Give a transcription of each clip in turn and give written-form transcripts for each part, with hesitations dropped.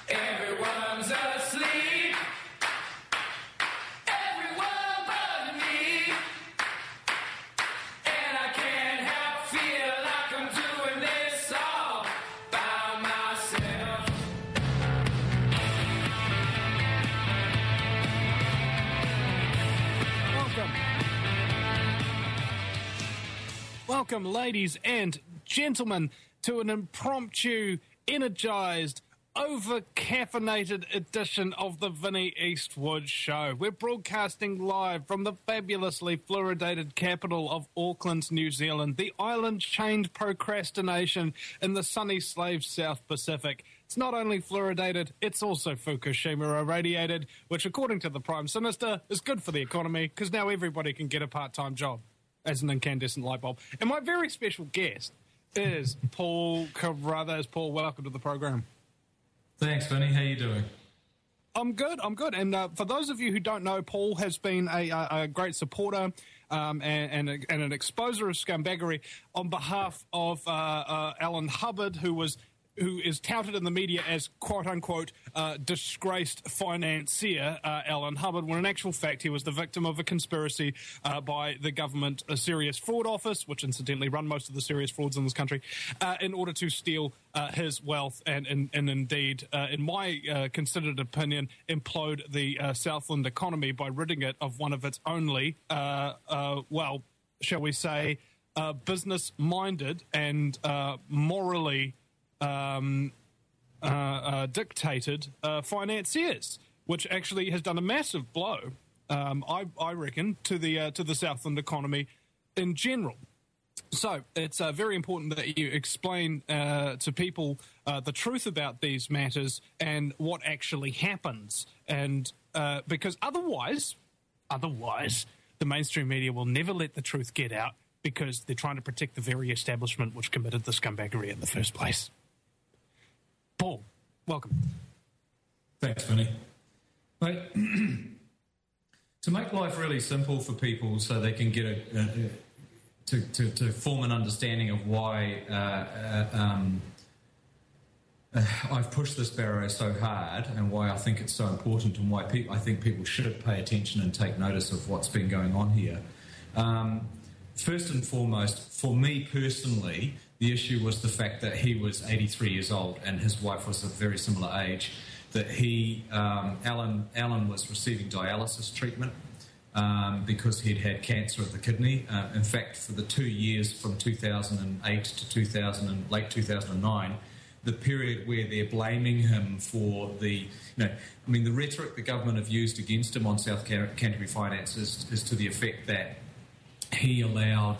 Everyone's asleep. Everyone but me. And I can't help feel like I'm doing this all by myself. Welcome, ladies and gentlemen, to an impromptu, energised, over-caffeinated edition of the Vinnie Eastwood Show. We're broadcasting live from the fabulously fluoridated capital of Auckland, New Zealand, the island-chained procrastination in the sunny slave South Pacific. It's not only fluoridated, it's also Fukushima irradiated, which, according to the Prime Minister, is good for the economy because now everybody can get a part-time job as an incandescent light bulb. And my very special guest is Paul Carruthers. Paul, welcome to the program. Thanks, Vinny. How you doing? I'm good. And for those of you who don't know, Paul has been a great supporter and an exposer of scumbaggery on behalf of Alan Hubbard, who is touted in the media as quote-unquote disgraced financier, Alan Hubbard, when in actual fact he was the victim of a conspiracy by the government Serious Fraud Office, which incidentally run most of the serious frauds in this country, in order to steal his wealth and indeed, in my considered opinion, implode the Southland economy by ridding it of one of its only, well, shall we say, business-minded and morally dictated financiers, which actually has done a massive blow, I reckon, to the Southland economy in general. So it's very important that you explain to people the truth about these matters and what actually happens, and because otherwise, the mainstream media will never let the truth get out because they're trying to protect the very establishment which committed the scumbaggery in the first place. Paul, welcome. Thanks, Vinny. Mate, to make life really simple for people so they can get to form an understanding of why I've pushed this barrow so hard and why I think it's so important and why I think people should pay attention and take notice of what's been going on here. First and foremost, for me personally, the issue was the fact that he was 83 years old and his wife was a very similar age, that Alan was receiving dialysis treatment because he'd had cancer of the kidney. In fact, for the 2 years from 2008 to late 2009, the period where they're blaming him for the rhetoric the government have used against him on South Canterbury finances is to the effect that he allowed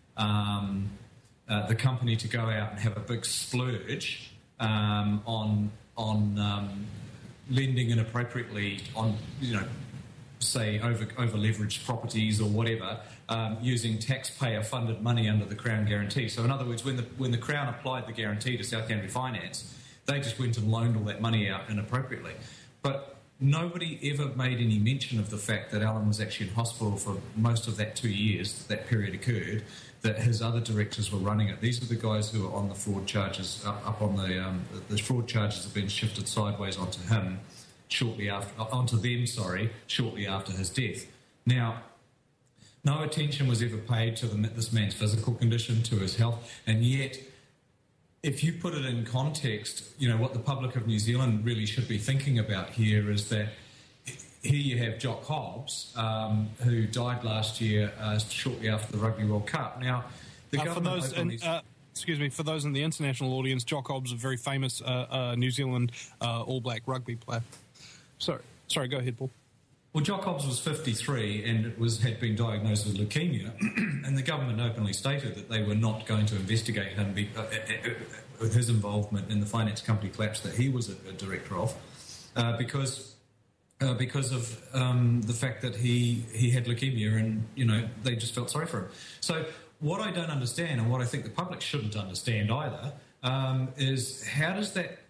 the company to go out and have a big splurge on lending inappropriately on, say over leveraged properties or whatever, using taxpayer-funded money under the Crown guarantee. So in other words, when the Crown applied the guarantee to South Canterbury Finance, they just went and loaned all that money out inappropriately. But nobody ever made any mention of the fact that Alan was actually in hospital for most of that 2 years that period occurred, that his other directors were running it. These are the guys who are on the fraud charges, up on the fraud charges have been shifted sideways onto him shortly after his death. Now, no attention was ever paid to this man's physical condition, to his health, and yet, if you put it in context, what the public of New Zealand really should be thinking about here is that here you have Jock Hobbs, who died last year shortly after the Rugby World Cup. Now, the government... for those in the international audience, Jock Hobbs, a very famous New Zealand All Black rugby player. Sorry, go ahead, Paul. Well, Jock Hobbs was 53 and had been diagnosed with leukemia, and the government openly stated that they were not going to investigate him with his involvement in the finance company collapse that he was a director of, because of the fact that he had leukemia, and they just felt sorry for him. So what I don't understand, and what I think the public shouldn't understand either, is how does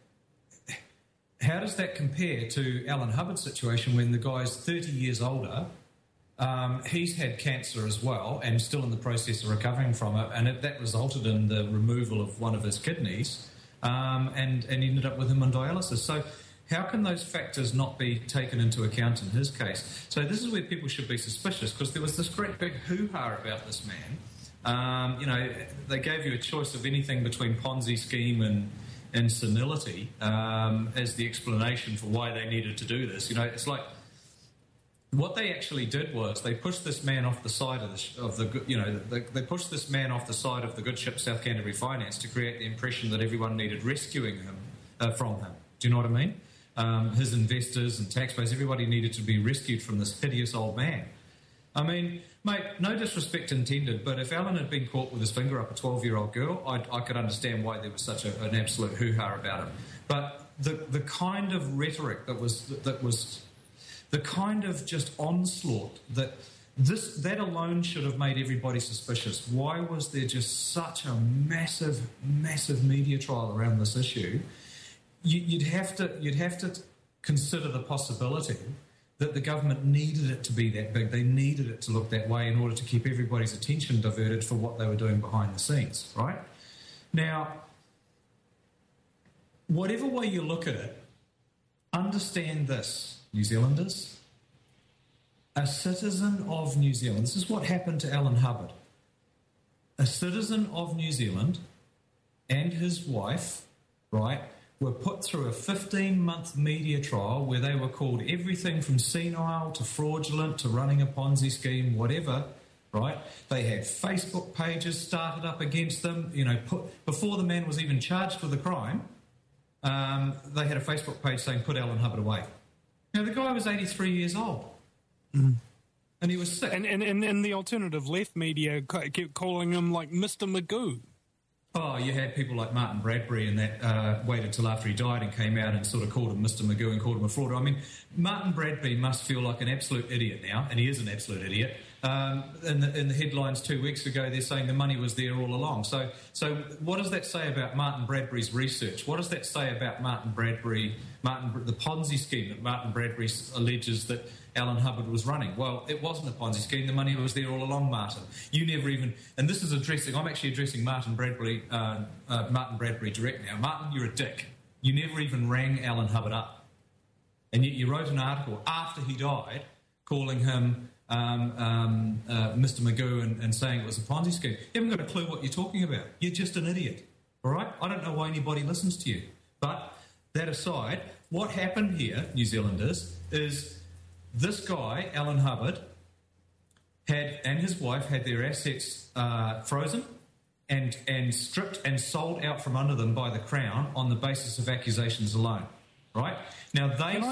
that compare to Alan Hubbard's situation when the guy's 30 years older? He's had cancer as well and still in the process of recovering from it, and that resulted in the removal of one of his kidneys and ended up with him on dialysis. So How can those factors not be taken into account in his case? So this is where people should be suspicious, because there was this great big hoo-ha about this man. They gave you a choice of anything between Ponzi scheme and senility as the explanation for why they needed to do this. It's like what they actually did was they pushed this man off the side they pushed this man off the side of the good ship South Canterbury Finance to create the impression that everyone needed rescuing him from him. Do you know what I mean? His investors and taxpayers, everybody needed to be rescued from this hideous old man. I mean, mate, no disrespect intended, but if Alan had been caught with his finger up a 12-year-old girl, I could understand why there was such an absolute hoo-ha about him. But the kind of rhetoric that was the kind of just onslaught that alone should have made everybody suspicious. Why was there just such a massive media trial around this issue? You'd have to consider the possibility that the government needed it to be that big. They needed it to look that way in order to keep everybody's attention diverted for what they were doing behind the scenes, right? Now, whatever way you look at it, understand this, New Zealanders. A citizen of New Zealand, this is what happened to Alan Hubbard. A citizen of New Zealand and his wife, right, were put through a 15-month media trial where they were called everything from senile to fraudulent to running a Ponzi scheme, whatever, right? They had Facebook pages started up against them. Before the man was even charged for the crime, they had a Facebook page saying, put Alan Hubbard away. Now, the guy was 83 years old. Mm. And he was sick. And the alternative left media kept calling him, like, Mr. Magoo. Oh, you had people like Martin Bradbury and that waited till after he died and came out and sort of called him Mr. Magoo and called him a fraud. I mean, Martin Bradbury must feel like an absolute idiot now, and he is an absolute idiot. In the headlines 2 weeks ago, they're saying the money was there all along. So what does that say about Martin Bradbury's research? What does that say about the Ponzi scheme that Martin Bradbury alleges that Alan Hubbard was running? Well, it wasn't a Ponzi scheme. The money was there all along, Martin. You never even... And this is I'm actually addressing Martin Bradbury direct now. Martin, you're a dick. You never even rang Alan Hubbard up. And yet you wrote an article after he died calling him Mr. Magoo and saying it was a Ponzi scheme. You haven't got a clue what you're talking about. You're just an idiot. All right? I don't know why anybody listens to you. But that aside, what happened here, New Zealanders, is... This guy, Alan Hubbard, and his wife had their assets frozen and stripped and sold out from under them by the Crown on the basis of accusations alone. Right? Now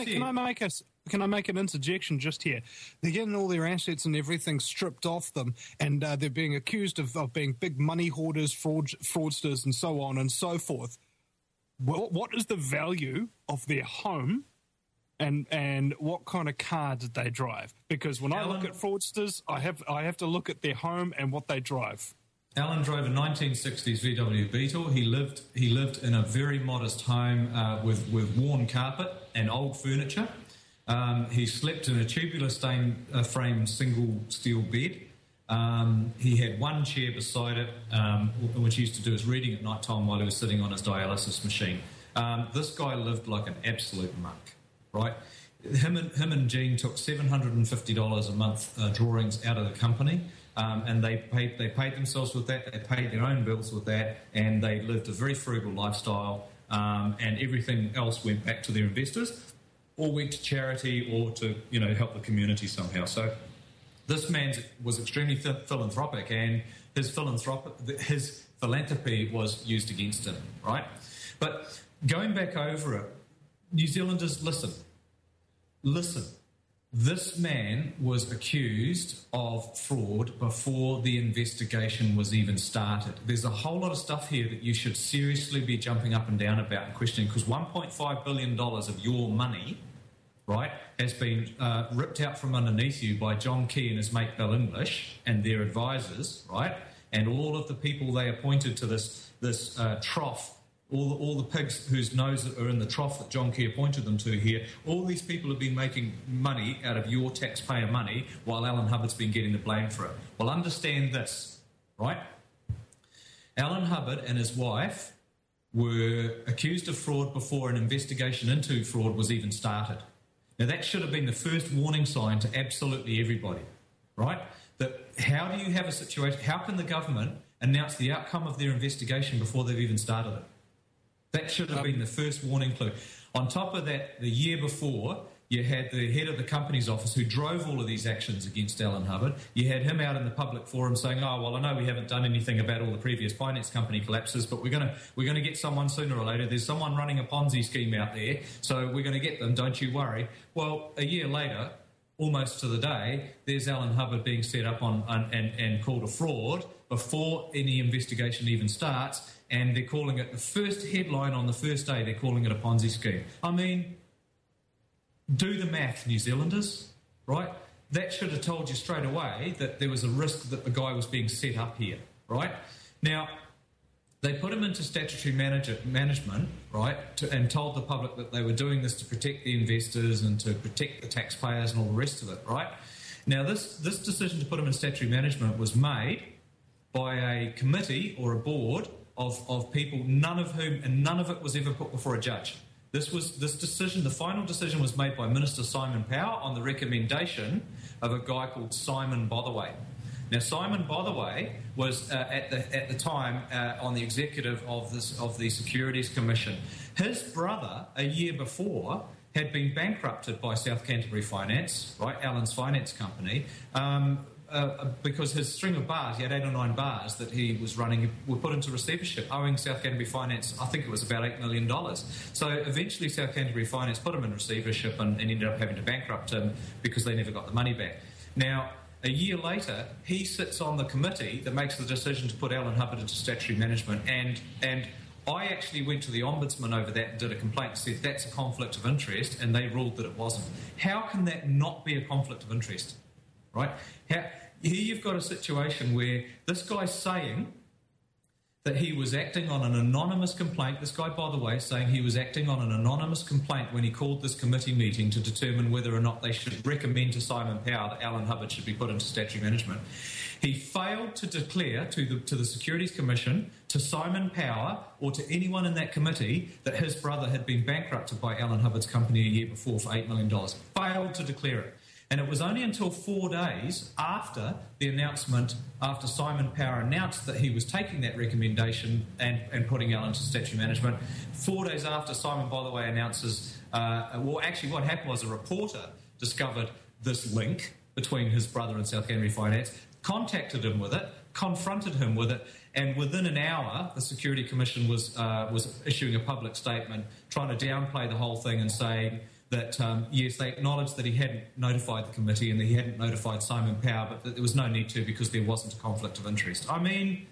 Can I make an interjection just here? They're getting all their assets and everything stripped off them, and they're being accused of being big money hoarders, fraudsters, and so on and so forth. What is the value of their home? And what kind of car did they drive? Because when I look at fraudsters, I have to look at their home and what they drive. Alan drove a 1960s VW Beetle. He lived in a very modest home with worn carpet and old furniture. He slept in a tubular frame single steel bed. He had one chair beside it, which he used to do his reading at night time while he was sitting on his dialysis machine. This guy lived like an absolute monk. Right, him and Jean took $750 a month drawings out of the company, and they paid themselves with that. They paid their own bills with that, and they lived a very frugal lifestyle. And everything else went back to their investors, or went to charity, or to help the community somehow. So this man was extremely philanthropic, and his philanthropy was used against him. Right, but going back over it. New Zealanders, listen. This man was accused of fraud before the investigation was even started. There's a whole lot of stuff here that you should seriously be jumping up and down about and questioning, because $1.5 billion of your money, right, has been ripped out from underneath you by John Key and his mate Bill English and their advisors, right, and all of the people they appointed to this trough. All the pigs whose noses are in the trough that John Key appointed them to here, all these people have been making money out of your taxpayer money while Alan Hubbard's been getting the blame for it. Well, understand this, right? Alan Hubbard and his wife were accused of fraud before an investigation into fraud was even started. Now, that should have been the first warning sign to absolutely everybody, right? That how do you have a situation, how can the government announce the outcome of their investigation before they've even started it? That should have been the first warning clue. On top of that, the year before, you had the head of the company's office who drove all of these actions against Alan Hubbard. You had him out in the public forum saying, "Oh, well, I know we haven't done anything about all the previous finance company collapses, but we're going to get someone sooner or later. There's someone running a Ponzi scheme out there, so we're going to get them. Don't you worry." Well, a year later, almost to the day, there's Alan Hubbard being set up on and called a fraud before any investigation even starts, and they're calling it the first headline on the first day. They're calling it a Ponzi scheme. I mean, do the math, New Zealanders, right? That should have told you straight away that there was a risk that the guy was being set up here, right? Now, they put him into statutory management, right, and told the public that they were doing this to protect the investors and to protect the taxpayers and all the rest of it, right? Now, this decision to put him in statutory management was made by a committee or a board of people, none of it was ever put before a judge. This decision, the final decision, was made by Minister Simon Power on the recommendation of a guy called Simon Botherway. Now, Simon Botherway was at the time on the executive of the Securities Commission. His brother, a year before, had been bankrupted by South Canterbury Finance, right, Alan's finance company, because his string of bars, he had 8 or 9 bars that he was running, were put into receivership, owing South Canterbury Finance, I think it was about $8 million. So eventually South Canterbury Finance put him in receivership and ended up having to bankrupt him because they never got the money back. Now, a year later, he sits on the committee that makes the decision to put Alan Hubbard into statutory management, and I actually went to the Ombudsman over that and did a complaint and said that's a conflict of interest, and they ruled that it wasn't. How can that not be a conflict of interest, right? Here you've got a situation where this guy's saying that he was acting on an anonymous complaint. This guy, by the way, is saying he was acting on an anonymous complaint when he called this committee meeting to determine whether or not they should recommend to Simon Power that Alan Hubbard should be put into statutory management. He failed to declare to the Securities Commission, to Simon Power, or to anyone in that committee that his brother had been bankrupted by Alan Hubbard's company a year before for $8 million. Failed to declare it. And it was only until 4 days after the announcement, after Simon Power announced that he was taking that recommendation and putting Alan into statutory management, 4 days after Simon Botherway announces, actually what happened was a reporter discovered this link between his brother and South Canterbury Finance, contacted him with it, confronted him with it, and within an hour, the Security Commission was issuing a public statement trying to downplay the whole thing and saying that, yes, they acknowledged that he hadn't notified the committee and that he hadn't notified Simon Power, but that there was no need to because there wasn't a conflict of interest. I mean,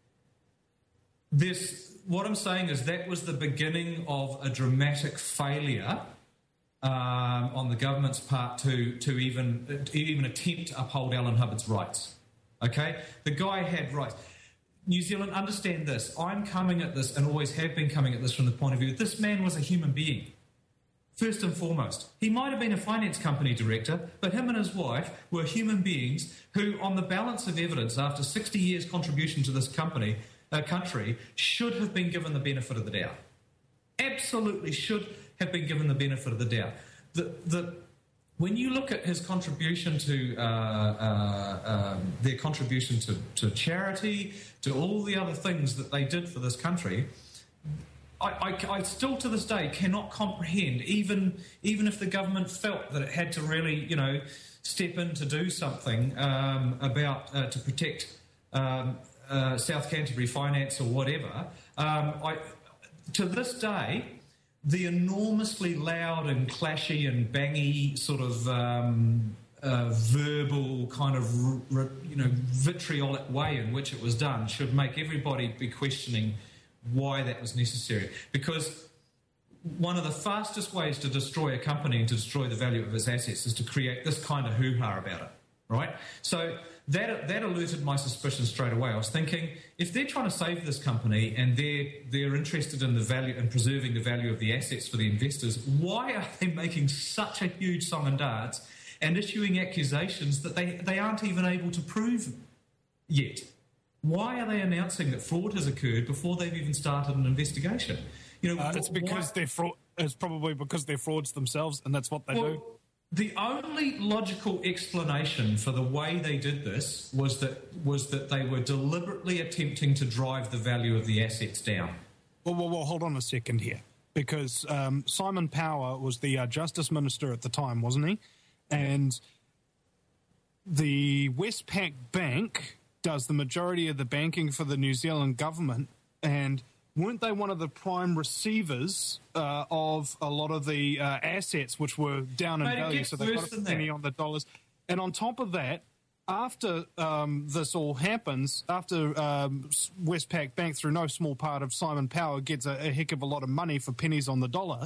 what I'm saying is that was the beginning of a dramatic failure on the government's part to even attempt to uphold Alan Hubbard's rights. Okay? The guy had rights. New Zealand, understand this. I'm coming at this and always have been coming at this from the point of view this man was a human being. First and foremost, he might have been a finance company director, but him and his wife were human beings who, on the balance of evidence, after 60 years' contribution to this country, should have been given the benefit of the doubt. Absolutely should have been given the benefit of the doubt. When you look at his contribution to their contribution to charity, to all the other things that they did for this country, I still to this day cannot comprehend, even if the government felt that it had to really, step in to do something about to protect South Canterbury Finance or whatever. To this day, the enormously loud and clashy and bangy sort of verbal kind of vitriolic way in which it was done should make everybody be questioning why that was necessary. Because one of the fastest ways to destroy a company and to destroy the value of its assets is to create this kind of hoo-ha about it, right? So that alerted my suspicion straight away. I was thinking, if they're trying to save this company and they're interested in the value and preserving the value of the assets for the investors, why are they making such a huge song and dance and issuing accusations that they aren't even able to prove yet? Why are they announcing that fraud has occurred before they've even started an investigation? It's because they're fraud. It's probably because they're frauds themselves, and that's what they do. The only logical explanation for the way they did this was that they were deliberately attempting to drive the value of the assets down. Well, hold on a second here, because Simon Power was the Justice Minister at the time, wasn't he? And the Westpac Bank does the majority of the banking for the New Zealand government, and weren't they one of the prime receivers of a lot of the assets which were down in value? So they got a penny on the dollars. And on top of that, after this all happens, after Westpac Bank, through no small part of Simon Power, gets a heck of a lot of money for pennies on the dollar,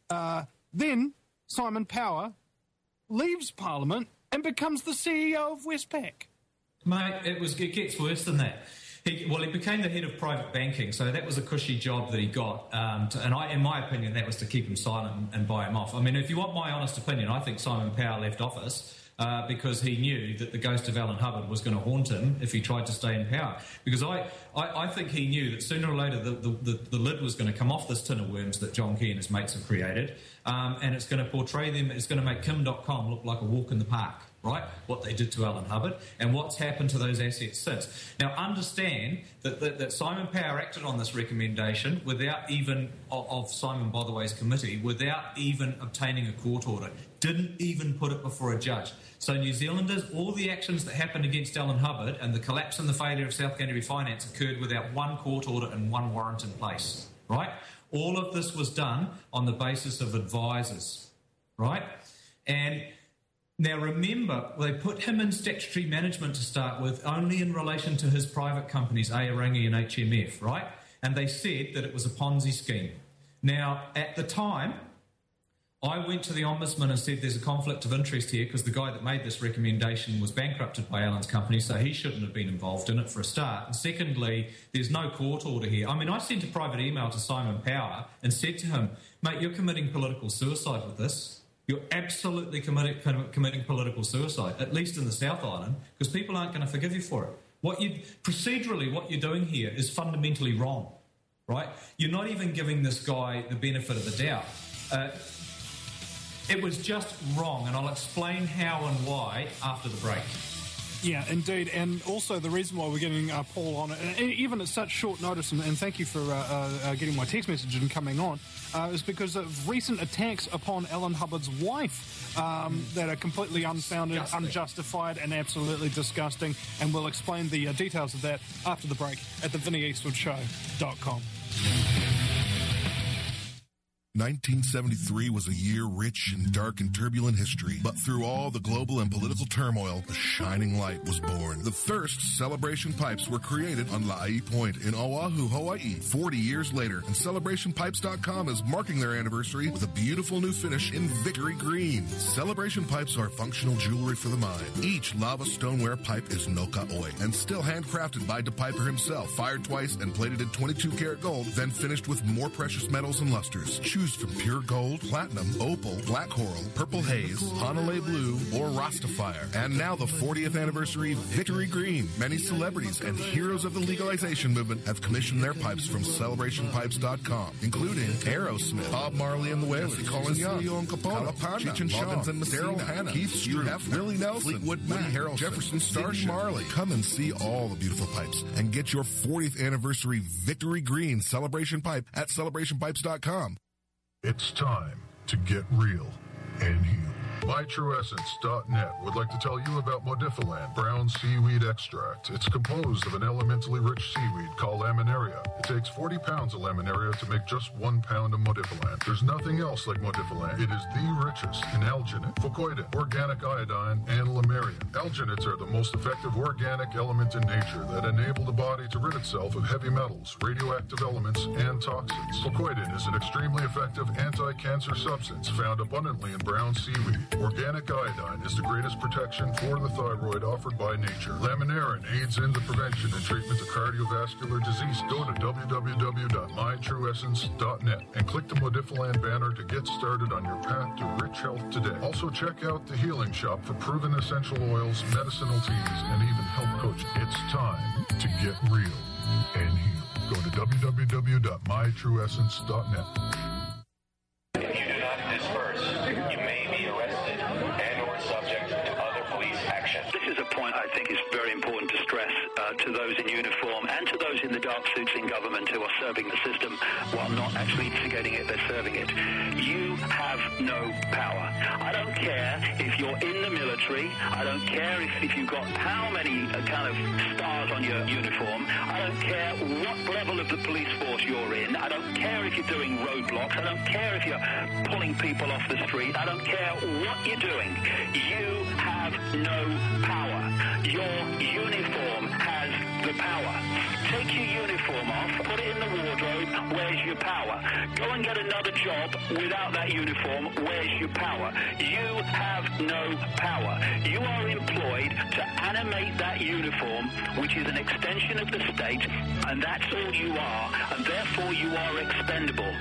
then Simon Power leaves Parliament and becomes the CEO of Westpac. Mate, it gets worse than that. He became the head of private banking, so that was a cushy job that he got. In my opinion, that was to keep him silent and buy him off. I mean, if you want my honest opinion, I think Simon Power left office because he knew that the ghost of Alan Hubbard was going to haunt him if he tried to stay in power. Because I think he knew that sooner or later the lid was going to come off this tin of worms that John Key and his mates have created, and it's going to portray them, it's going to make Kim.com look like a walk in the park. Right, what they did to Alan Hubbard and what's happened to those assets since. Now, understand that Simon Power acted on this recommendation without even, of Simon Botherway's committee, without even obtaining a court order. Didn't even put it before a judge. So New Zealanders, all the actions that happened against Alan Hubbard and the collapse and the failure of South Canterbury Finance occurred without one court order and one warrant in place. Right? All of this was done on the basis of advisors. Right? And now, remember, they put him in statutory management to start with only in relation to his private companies, Aorangi and HMF, right? And they said that it was a Ponzi scheme. Now, at the time, I went to the Ombudsman and said there's a conflict of interest here because the guy that made this recommendation was bankrupted by Alan's company, so he shouldn't have been involved in it for a start. And secondly, there's no court order here. I mean, I sent a private email to Simon Power and said to him, mate, you're committing political suicide with this. You're absolutely committing political suicide, at least in the South Island, because people aren't going to forgive you for it. Procedurally, what you're doing here is fundamentally wrong, right? You're not even giving this guy the benefit of the doubt. It was just wrong, and I'll explain how and why after the break. Yeah, indeed. And also the reason why we're getting Paul on, and even at such short notice, and thank you for getting my text message and coming on, is because of recent attacks upon Alan Hubbard's wife that are completely unfounded, unjustified, and absolutely disgusting. And we'll explain the details of that after the break at thevinnieeastwoodshow.com. 1973 was a year rich in dark and turbulent history, but through all the global and political turmoil, a shining light was born. The Thirst Celebration Pipes were created on La'i Point in Oahu, Hawaii, 40 years later, and CelebrationPipes.com is marking their anniversary with a beautiful new finish in Victory Green. Celebration Pipes are functional jewelry for the mind. Each lava stoneware pipe is no ka'oi and still handcrafted by DePiper himself, fired twice and plated in 22-karat gold, then finished with more precious metals and lusters. Choose from pure gold, platinum, opal, black coral, purple haze, Hanalei blue, or Rastafire. And now the 40th anniversary Victory Green. Many celebrities and heroes of the legalization movement have commissioned their pipes from CelebrationPipes.com, including Aerosmith, Bob Marley and the Wailers, Colin Young, Leon Capone, Cheech and Chong, Daryl Hannah, Keith Stewart, Willie Nelson, Fleetwood Mac, Harold Jefferson, Starship, Marley. Come and see all the beautiful pipes and get your 40th anniversary Victory Green celebration pipe at CelebrationPipes.com. It's time to get real and heal. MyTrueEssence.net would like to tell you about Modifilan Brown Seaweed Extract. It's composed of an elementally rich seaweed called Laminaria. It takes 40 pounds of Laminaria to make just 1 pound of Modifilan. There's nothing else like Modifilan. It is the richest in alginate, fucoidin, organic iodine, and lamarian. Alginates are the most effective organic element in nature that enable the body to rid itself of heavy metals, radioactive elements, and toxins. Fucoidin is an extremely effective anti-cancer substance found abundantly in brown seaweed. Organic iodine is the greatest protection for the thyroid offered by nature. Laminarin aids in the prevention and treatment of cardiovascular disease. Go to www.mytrueessence.net and click the Modifiland banner to get started on your path to rich health today. Also check out the Healing Shop for proven essential oils, medicinal teas, and even health coaching. It's time to get real and heal. Go to www.mytrueessence.net. If you do not disperse, you may be arrested and or subject to other police action. This is a point I think is very important to stress to those in uniform and to those in the dark suits in government who are serving the system while not actually instigating it, they're serving it. You have no power. I don't care if you're in the military. I don't care if you've got how many kind of stars on your uniform. I don't care what level of the police force you're in. I don't care if you're doing roadblocks. I don't care if you're pulling people off the street. I don't care what you're doing. You have no power. Your uniform has the power. Take your uniform off, put it in the wardrobe, where's your power? Go and get another job without that uniform, where's your power? You have no power. You are employed to animate that uniform, which is an extension of the state, and that's all you are, and therefore you are expendable.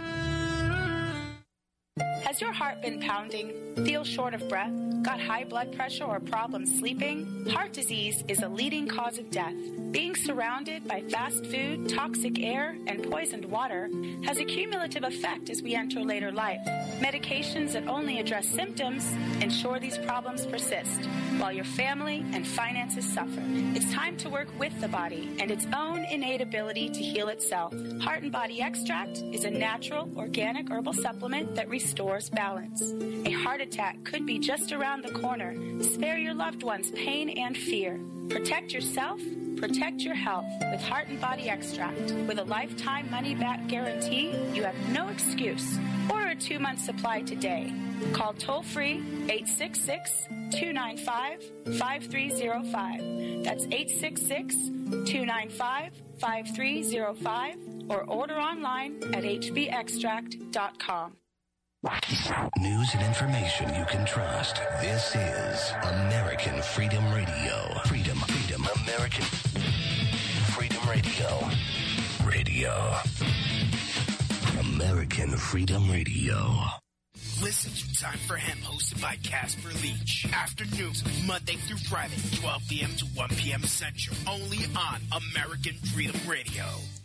Has your heart been pounding? Feel short of breath? Got high blood pressure or problems sleeping? Heart disease is a leading cause of death. Being surrounded by fast food, toxic air, and poisoned water has a cumulative effect as we enter later life. Medications that only address symptoms ensure these problems persist, while your family and finances suffer. It's time to work with the body and its own innate ability to heal itself. Heart and Body Extract is a natural, organic herbal supplement that restores balance. A heart attack could be just around the corner. Spare your loved ones pain and fear. Protect yourself. Protect your health with Heart and Body Extract. With a lifetime money-back guarantee, you have no excuse. Order a 2-month supply today. Call toll-free 866-295-5305. That's 866-295-5305. Or order online at hbextract.com. News and information you can trust. This is American Freedom Radio. Freedom, American Freedom Radio. American Freedom Radio. Listen to Time for Him, hosted by Casper Leach. Afternoons, Monday through Friday, 12 p.m. to 1 p.m. Central. Only on American Freedom Radio.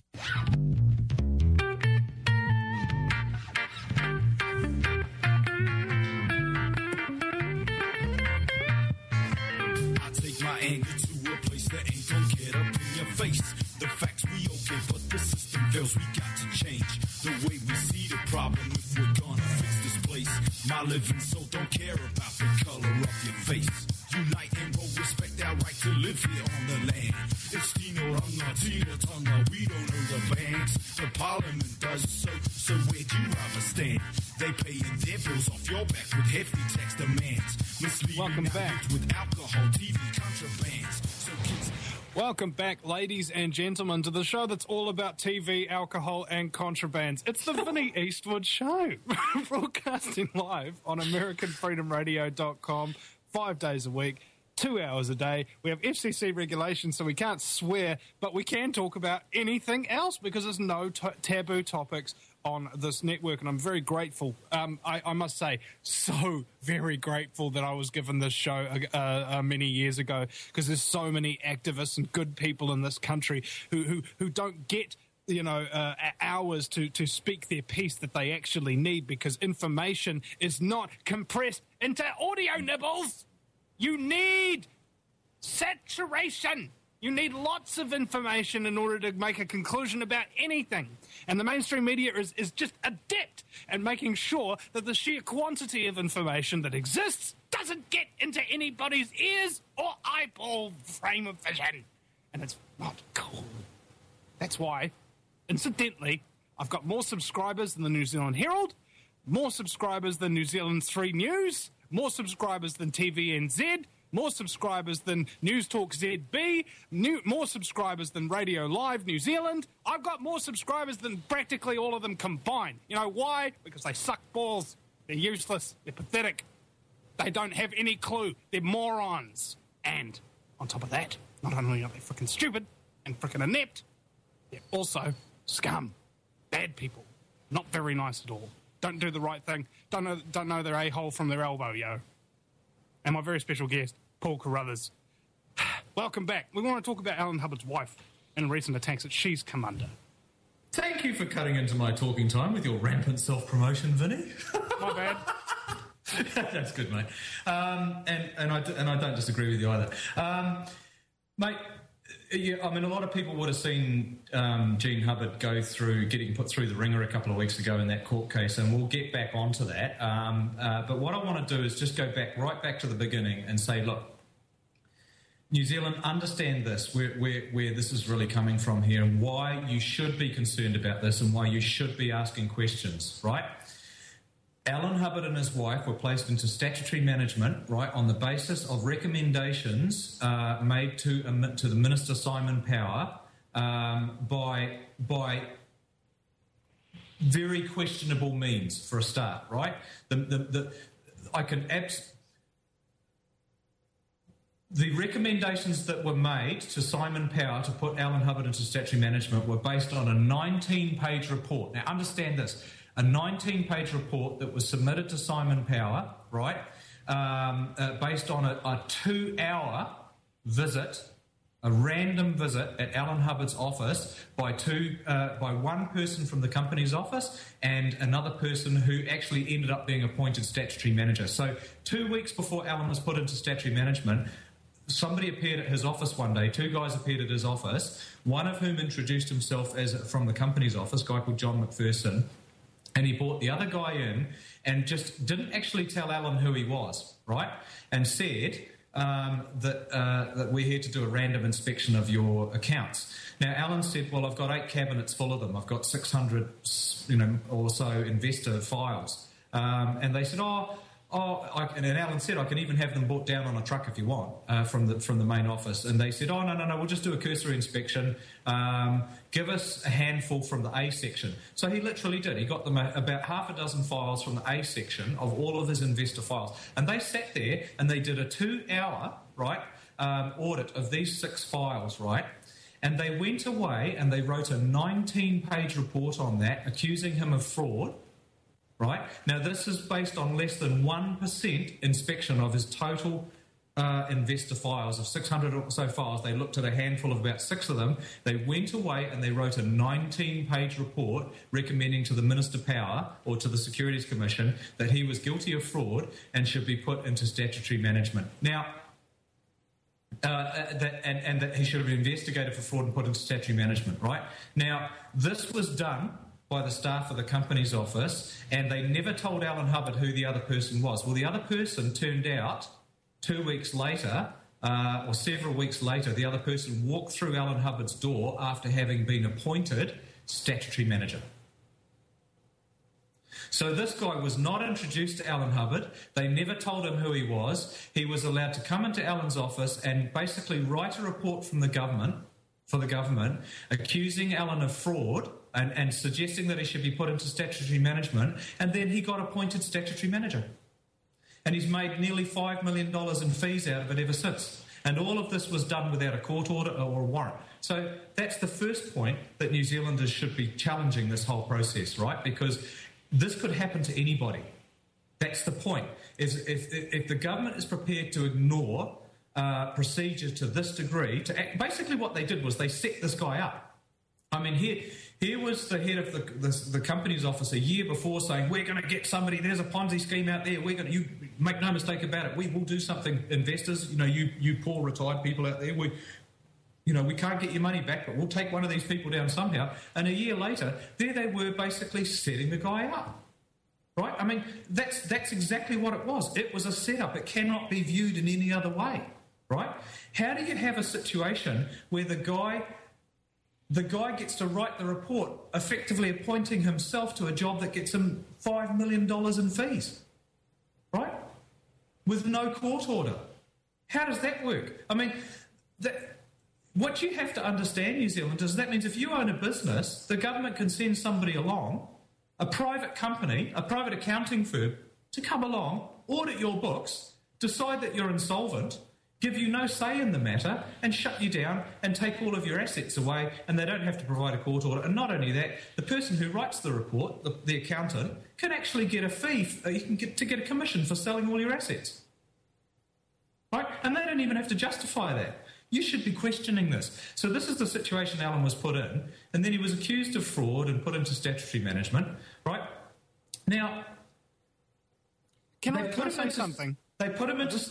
My anger to a place that ain't gonna get up in your face. The facts we okay, but the system fails. We got to change the way we see the problem if we're gonna fix this place. My living soul don't care about the color of your face. Unite and roll, respect our right to live here on the land. It's Tino Runga, Tina Tonga. We don't know the banks. The parliament does so where'd you rather stand? They paying their bills off your back with hefty tax demands. Welcome back. With alcohol, TV, contrabands. So kids... Welcome back, ladies and gentlemen, to the show that's all about TV, alcohol, and contrabands. It's the Vinnie Eastwood Show, broadcasting live on AmericanFreedomRadio.com 5 days a week, 2 hours a day. We have FCC regulations, so we can't swear, but we can talk about anything else because there's no taboo topics on this network, and I'm very grateful. I must say, so very grateful that I was given this show many years ago, because there's so many activists and good people in this country who don't get hours to speak their piece that they actually need, because information is not compressed into audio nibbles. You need saturation. You need lots of information in order to make a conclusion about anything. And the mainstream media is just adept at making sure that the sheer quantity of information that exists doesn't get into anybody's ears or eyeball frame of vision. And it's not cool. That's why, incidentally, I've got more subscribers than the New Zealand Herald, more subscribers than New Zealand 3 News, more subscribers than TVNZ, more subscribers than News Talk ZB, more subscribers than Radio Live New Zealand. I've got more subscribers than practically all of them combined. You know why? Because they suck balls. They're useless. They're pathetic. They don't have any clue. They're morons. And on top of that, not only are they freaking stupid and freaking inept, they're also scum. Bad people. Not very nice at all. Don't do the right thing. Don't know their a-hole from their elbow, yo. And my very special guest, Paul Carruthers. Welcome back. We want to talk about Alan Hubbard's wife and recent attacks that she's come under. Thank you for cutting into my talking time with your rampant self-promotion, Vinny. My bad. That's good, mate. And I don't disagree with you either. Mate, yeah, I mean, a lot of people would have seen Gene Hubbard getting put through the ringer a couple of weeks ago in that court case, and we'll get back onto that. But what I want to do is just go right back to the beginning and say, look, New Zealand, understand this, where this is really coming from here, and why you should be concerned about this and why you should be asking questions, right? Alan Hubbard and his wife were placed into statutory management, right, on the basis of recommendations made to the Minister Simon Power by very questionable means for a start, right? The recommendations that were made to Simon Power to put Alan Hubbard into statutory management were based on a 19-page report. Now, understand this. A 19-page report that was submitted to Simon Power, right, based on a 2-hour visit, a random visit at Alan Hubbard's office by one person from the company's office and another person who actually ended up being appointed statutory manager. So 2 weeks before Alan was put into statutory management, somebody appeared at his office one day. 2 guys appeared at his office, one of whom introduced himself as from the company's office, a guy called John McPherson. And he brought the other guy in and just didn't actually tell Alan who he was, right? And said that we're here to do a random inspection of your accounts. Now, Alan said, well, I've got 8 cabinets full of them. I've got 600, or so investor files. And they said, and Alan said, I can even have them brought down on a truck if you want from the main office. And they said, no, we'll just do a cursory inspection. Give us a handful from the A section. So he literally did. He got them about half a dozen files from the A section of all of his investor files. And they sat there and they did a 2-hour, right, audit of these 6 files, right? And they went away and they wrote a 19-page report on that, accusing him of fraud. Right? Now, this is based on less than 1% inspection of his total investor files. Of 600 or so files, they looked at a handful of about 6 of them. They went away and they wrote a 19-page report recommending to the Minister Power or to the Securities Commission that he was guilty of fraud and should be put into statutory management. Now, that he should have been investigated for fraud and put into statutory management, right? Now, this was done by the staff of the company's office, and they never told Alan Hubbard who the other person was. Well, the other person turned out 2 weeks later, or several weeks later, the other person walked through Alan Hubbard's door after having been appointed statutory manager. So this guy was not introduced to Alan Hubbard. They never told him who he was. He was allowed to come into Alan's office and basically write a report for the government, accusing Alan of fraud and suggesting that he should be put into statutory management, and then he got appointed statutory manager. And he's made nearly $5 million in fees out of it ever since. And all of this was done without a court order or a warrant. So that's the first point that New Zealanders should be challenging this whole process, right? Because this could happen to anybody. That's the point. If the government is prepared to ignore procedures to this degree, basically what they did was they set this guy up. I mean, here was the head of the company's office a year before saying, we're going to get somebody, there's a Ponzi scheme out there, you make no mistake about it, we will do something, investors, you poor retired people out there, we can't get your money back, but we'll take one of these people down somehow. And a year later, there they were basically setting the guy up. Right? I mean, that's exactly what it was. It was a setup. It cannot be viewed in any other way. Right? How do you have a situation where the guy gets to write the report, effectively appointing himself to a job that gets him $5 million in fees, right? With no court order. How does that work? I mean, what you have to understand, New Zealand, is that means if you own a business, the government can send somebody along, a private company, a private accounting firm, to come along, audit your books, decide that you're insolvent, give you no say in the matter, and shut you down and take all of your assets away, and they don't have to provide a court order. And not only that, the person who writes the report, the accountant, can actually get a fee. You can get a commission for selling all your assets. Right? And they don't even have to justify that. You should be questioning this. So this is the situation Alan was put in, and then he was accused of fraud and put into statutory management. Right? Now, can I say something? They put him into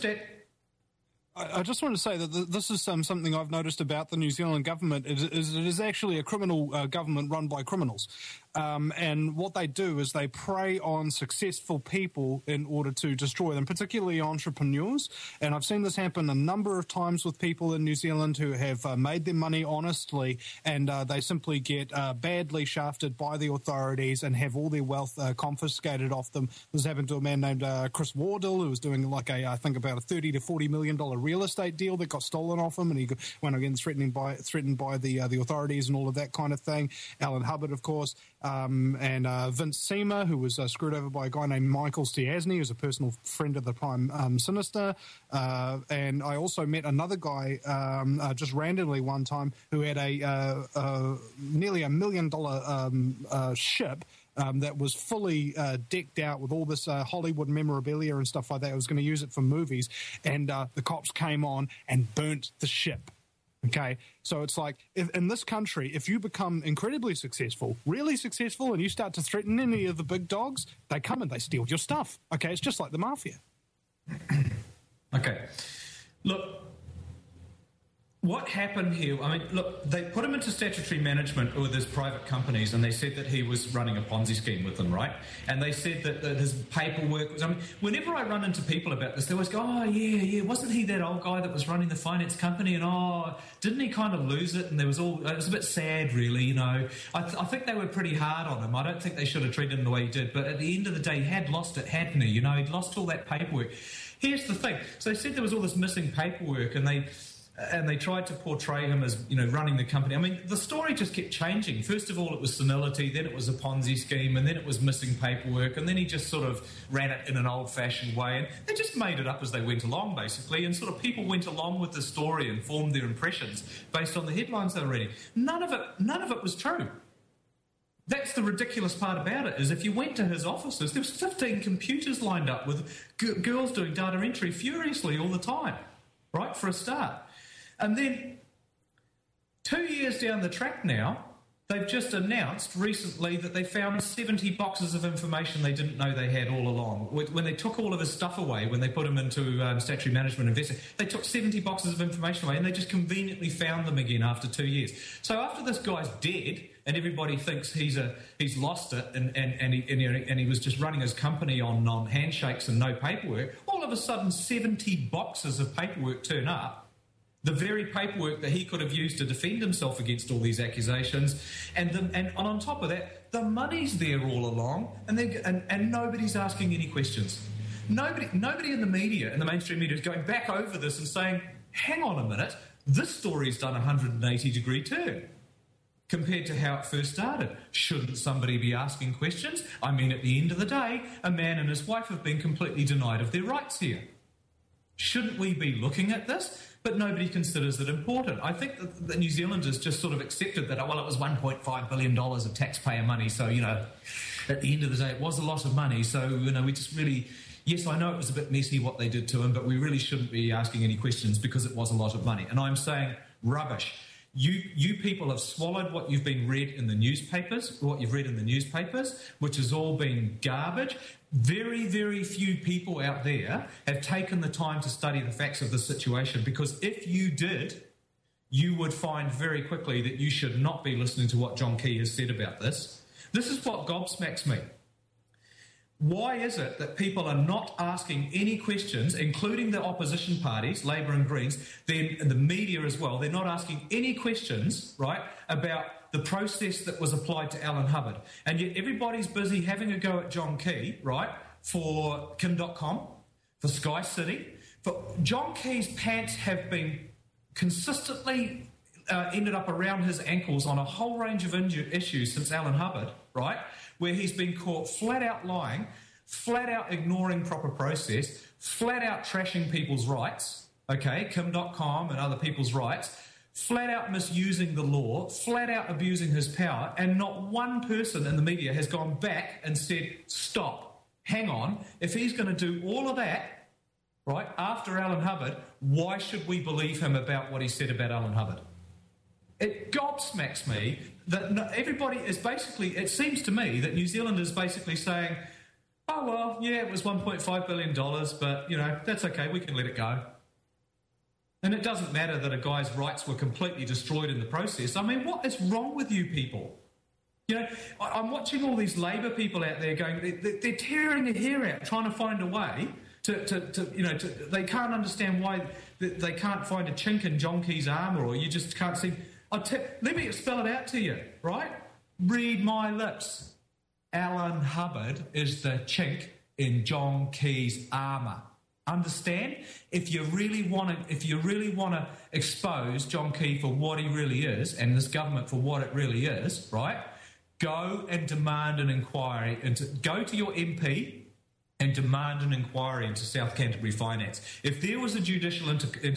I just want to say that this is something I've noticed about the New Zealand government. It is actually a criminal government run by criminals. And what they do is they prey on successful people in order to destroy them, particularly entrepreneurs. And I've seen this happen a number of times with people in New Zealand who have made their money honestly, and they simply get badly shafted by the authorities and have all their wealth confiscated off them. This happened to a man named Chris Wardle, who was doing I think about a $30 to $40 million real estate deal that got stolen off him, and he went again threatened by the authorities and all of that kind of thing. Alan Hubbard, of course. And Vince Seamer, who was screwed over by a guy named Michael Stiassny, who's a personal friend of the Prime Minister. And I also met another guy just randomly one time who had a nearly $1 million ship that was fully decked out with all this Hollywood memorabilia and stuff like that. I was going to use it for movies, and the cops came on and burnt the ship. Okay, so it's like, in this country, if you become incredibly successful, really successful, and you start to threaten any of the big dogs, they come and they steal your stuff. Okay, it's just like the mafia. Okay, look, what happened here, I mean, look, they put him into statutory management with his private companies, and they said that he was running a Ponzi scheme with them, right? And they said that his paperwork was, I mean, whenever I run into people about this, they always go, oh, yeah, wasn't he that old guy that was running the finance company, and didn't he kind of lose it? And it was a bit sad, really, you know. I think they were pretty hard on him. I don't think they should have treated him the way he did, but at the end of the day, he had lost it, hadn't he? You know, he'd lost all that paperwork. Here's the thing. So they said there was all this missing paperwork, and they tried to portray him as, you know, running the company. I mean, the story just kept changing. First of all, it was senility, then it was a Ponzi scheme, and then it was missing paperwork, and then he just sort of ran it in an old-fashioned way, and they just made it up as they went along, basically, and sort of people went along with the story and formed their impressions based on the headlines they were reading. None of it was true. That's the ridiculous part about it, is if you went to his offices, there was 15 computers lined up with girls doing data entry furiously all the time, right, for a start. And then 2 years down the track now, they've just announced recently that they found 70 boxes of information they didn't know they had all along. When they took all of his stuff away, when they put him into statutory management investing, they took 70 boxes of information away, and they just conveniently found them again after 2 years. So after this guy's dead, and everybody thinks he's lost it, and he was just running his company on handshakes and no paperwork, all of a sudden 70 boxes of paperwork turn up. The very paperwork that he could have used to defend himself against all these accusations, and on top of that, the money's there all along, and nobody's asking any questions. Nobody in the media, in the mainstream media, is going back over this and saying, hang on a minute, this story's done a 180-degree turn compared to how it first started. Shouldn't somebody be asking questions? I mean, at the end of the day, a man and his wife have been completely denied of their rights here. Shouldn't we be looking at this? But nobody considers it important. I think that the New Zealanders just sort of accepted that, well, it was $1.5 billion of taxpayer money, so, you know, at the end of the day, it was a lot of money, so, you know, we just really... Yes, I know it was a bit messy what they did to him, but we really shouldn't be asking any questions because it was a lot of money. And I'm saying, rubbish. You people have swallowed what you've read in the newspapers, which has all been garbage. Very, very few people out there have taken the time to study the facts of the situation, because if you did, you would find very quickly that you should not be listening to what John Key has said about this. This is what gobsmacks me. Why is it that people are not asking any questions, including the opposition parties, Labour and Greens, then the media as well? They're not asking any questions, right, about the process that was applied to Alan Hubbard. And yet everybody's busy having a go at John Key, right, for Kin.com, for Sky City. For John Key's pants have been consistently ended up around his ankles on a whole range of issues since Alan Hubbard, right, where he's been caught flat out lying. flat out ignoring proper process, flat out trashing people's rights, okay, Kim.com and other people's rights, flat out misusing the law, flat out abusing his power, and not one person in the media has gone back and said, stop, hang on, if he's going to do all of that, right, after Alan Hubbard, why should we believe him about what he said about Alan Hubbard? It gobsmacks me that everybody is basically, it seems to me that New Zealand is basically saying, oh, well, yeah, it was $1.5 billion, but, you know, that's okay, we can let it go. And it doesn't matter that a guy's rights were completely destroyed in the process. I mean, what is wrong with you people? You know, I'm watching all these Labour people out there going, they're tearing their hair out, trying to find a way they can't understand why they can't find a chink in John Key's armour, or you just can't see. Let me spell it out to you, right? Read my lips. Alan Hubbard is the chink in John Key's armour. Understand? If you really want to expose John Key for what he really is, and this government for what it really is, right? Go and demand an inquiry go to your MP and demand an inquiry into South Canterbury Finance. If there was a judicial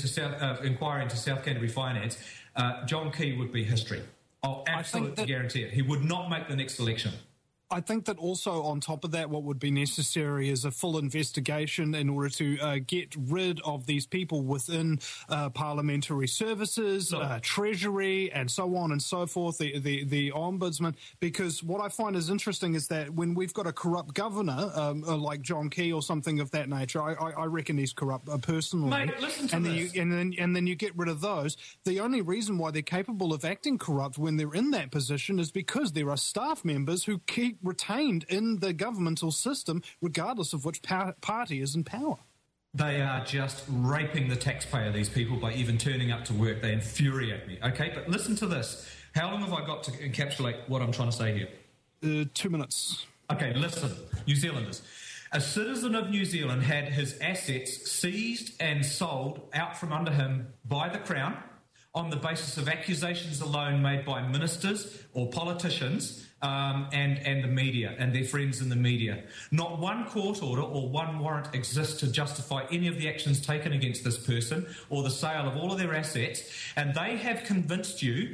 inquiry into South Canterbury Finance, John Key would be history. I'll absolutely guarantee it. He would not make the next election. I think that also on top of that, what would be necessary is a full investigation in order to get rid of these people within parliamentary services, Treasury, and so on and so forth, the Ombudsman, because what I find is interesting is that when we've got a corrupt governor, like John Key or something of that nature, I reckon he's corrupt personally. Mate, listen to this. And then you get rid of those. The only reason why they're capable of acting corrupt when they're in that position is because there are staff members who keep retained in the governmental system, regardless of which party is in power. They are just raping the taxpayer, these people, by even turning up to work. They infuriate me. Okay, but listen to this. How long have I got to encapsulate what I'm trying to say here? 2 minutes. Okay, listen. New Zealanders. A citizen of New Zealand had his assets seized and sold out from under him by the Crown on the basis of accusations alone made by ministers or politicians and the media and their friends in the media. Not one court order or one warrant exists to justify any of the actions taken against this person or the sale of all of their assets, and they have convinced you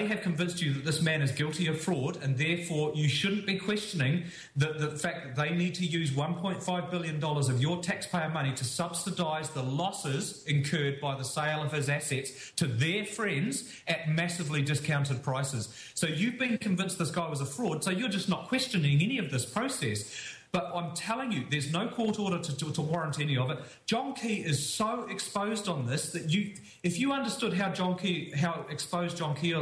that this man is guilty of fraud, and therefore you shouldn't be questioning the fact that they need to use $1.5 billion of your taxpayer money to subsidise the losses incurred by the sale of his assets to their friends at massively discounted prices. So you've been convinced this guy was a fraud, so you're just not questioning any of this process. But I'm telling you, there's no court order to warrant any of it. John Key is so exposed on this that if you understood how exposed John Key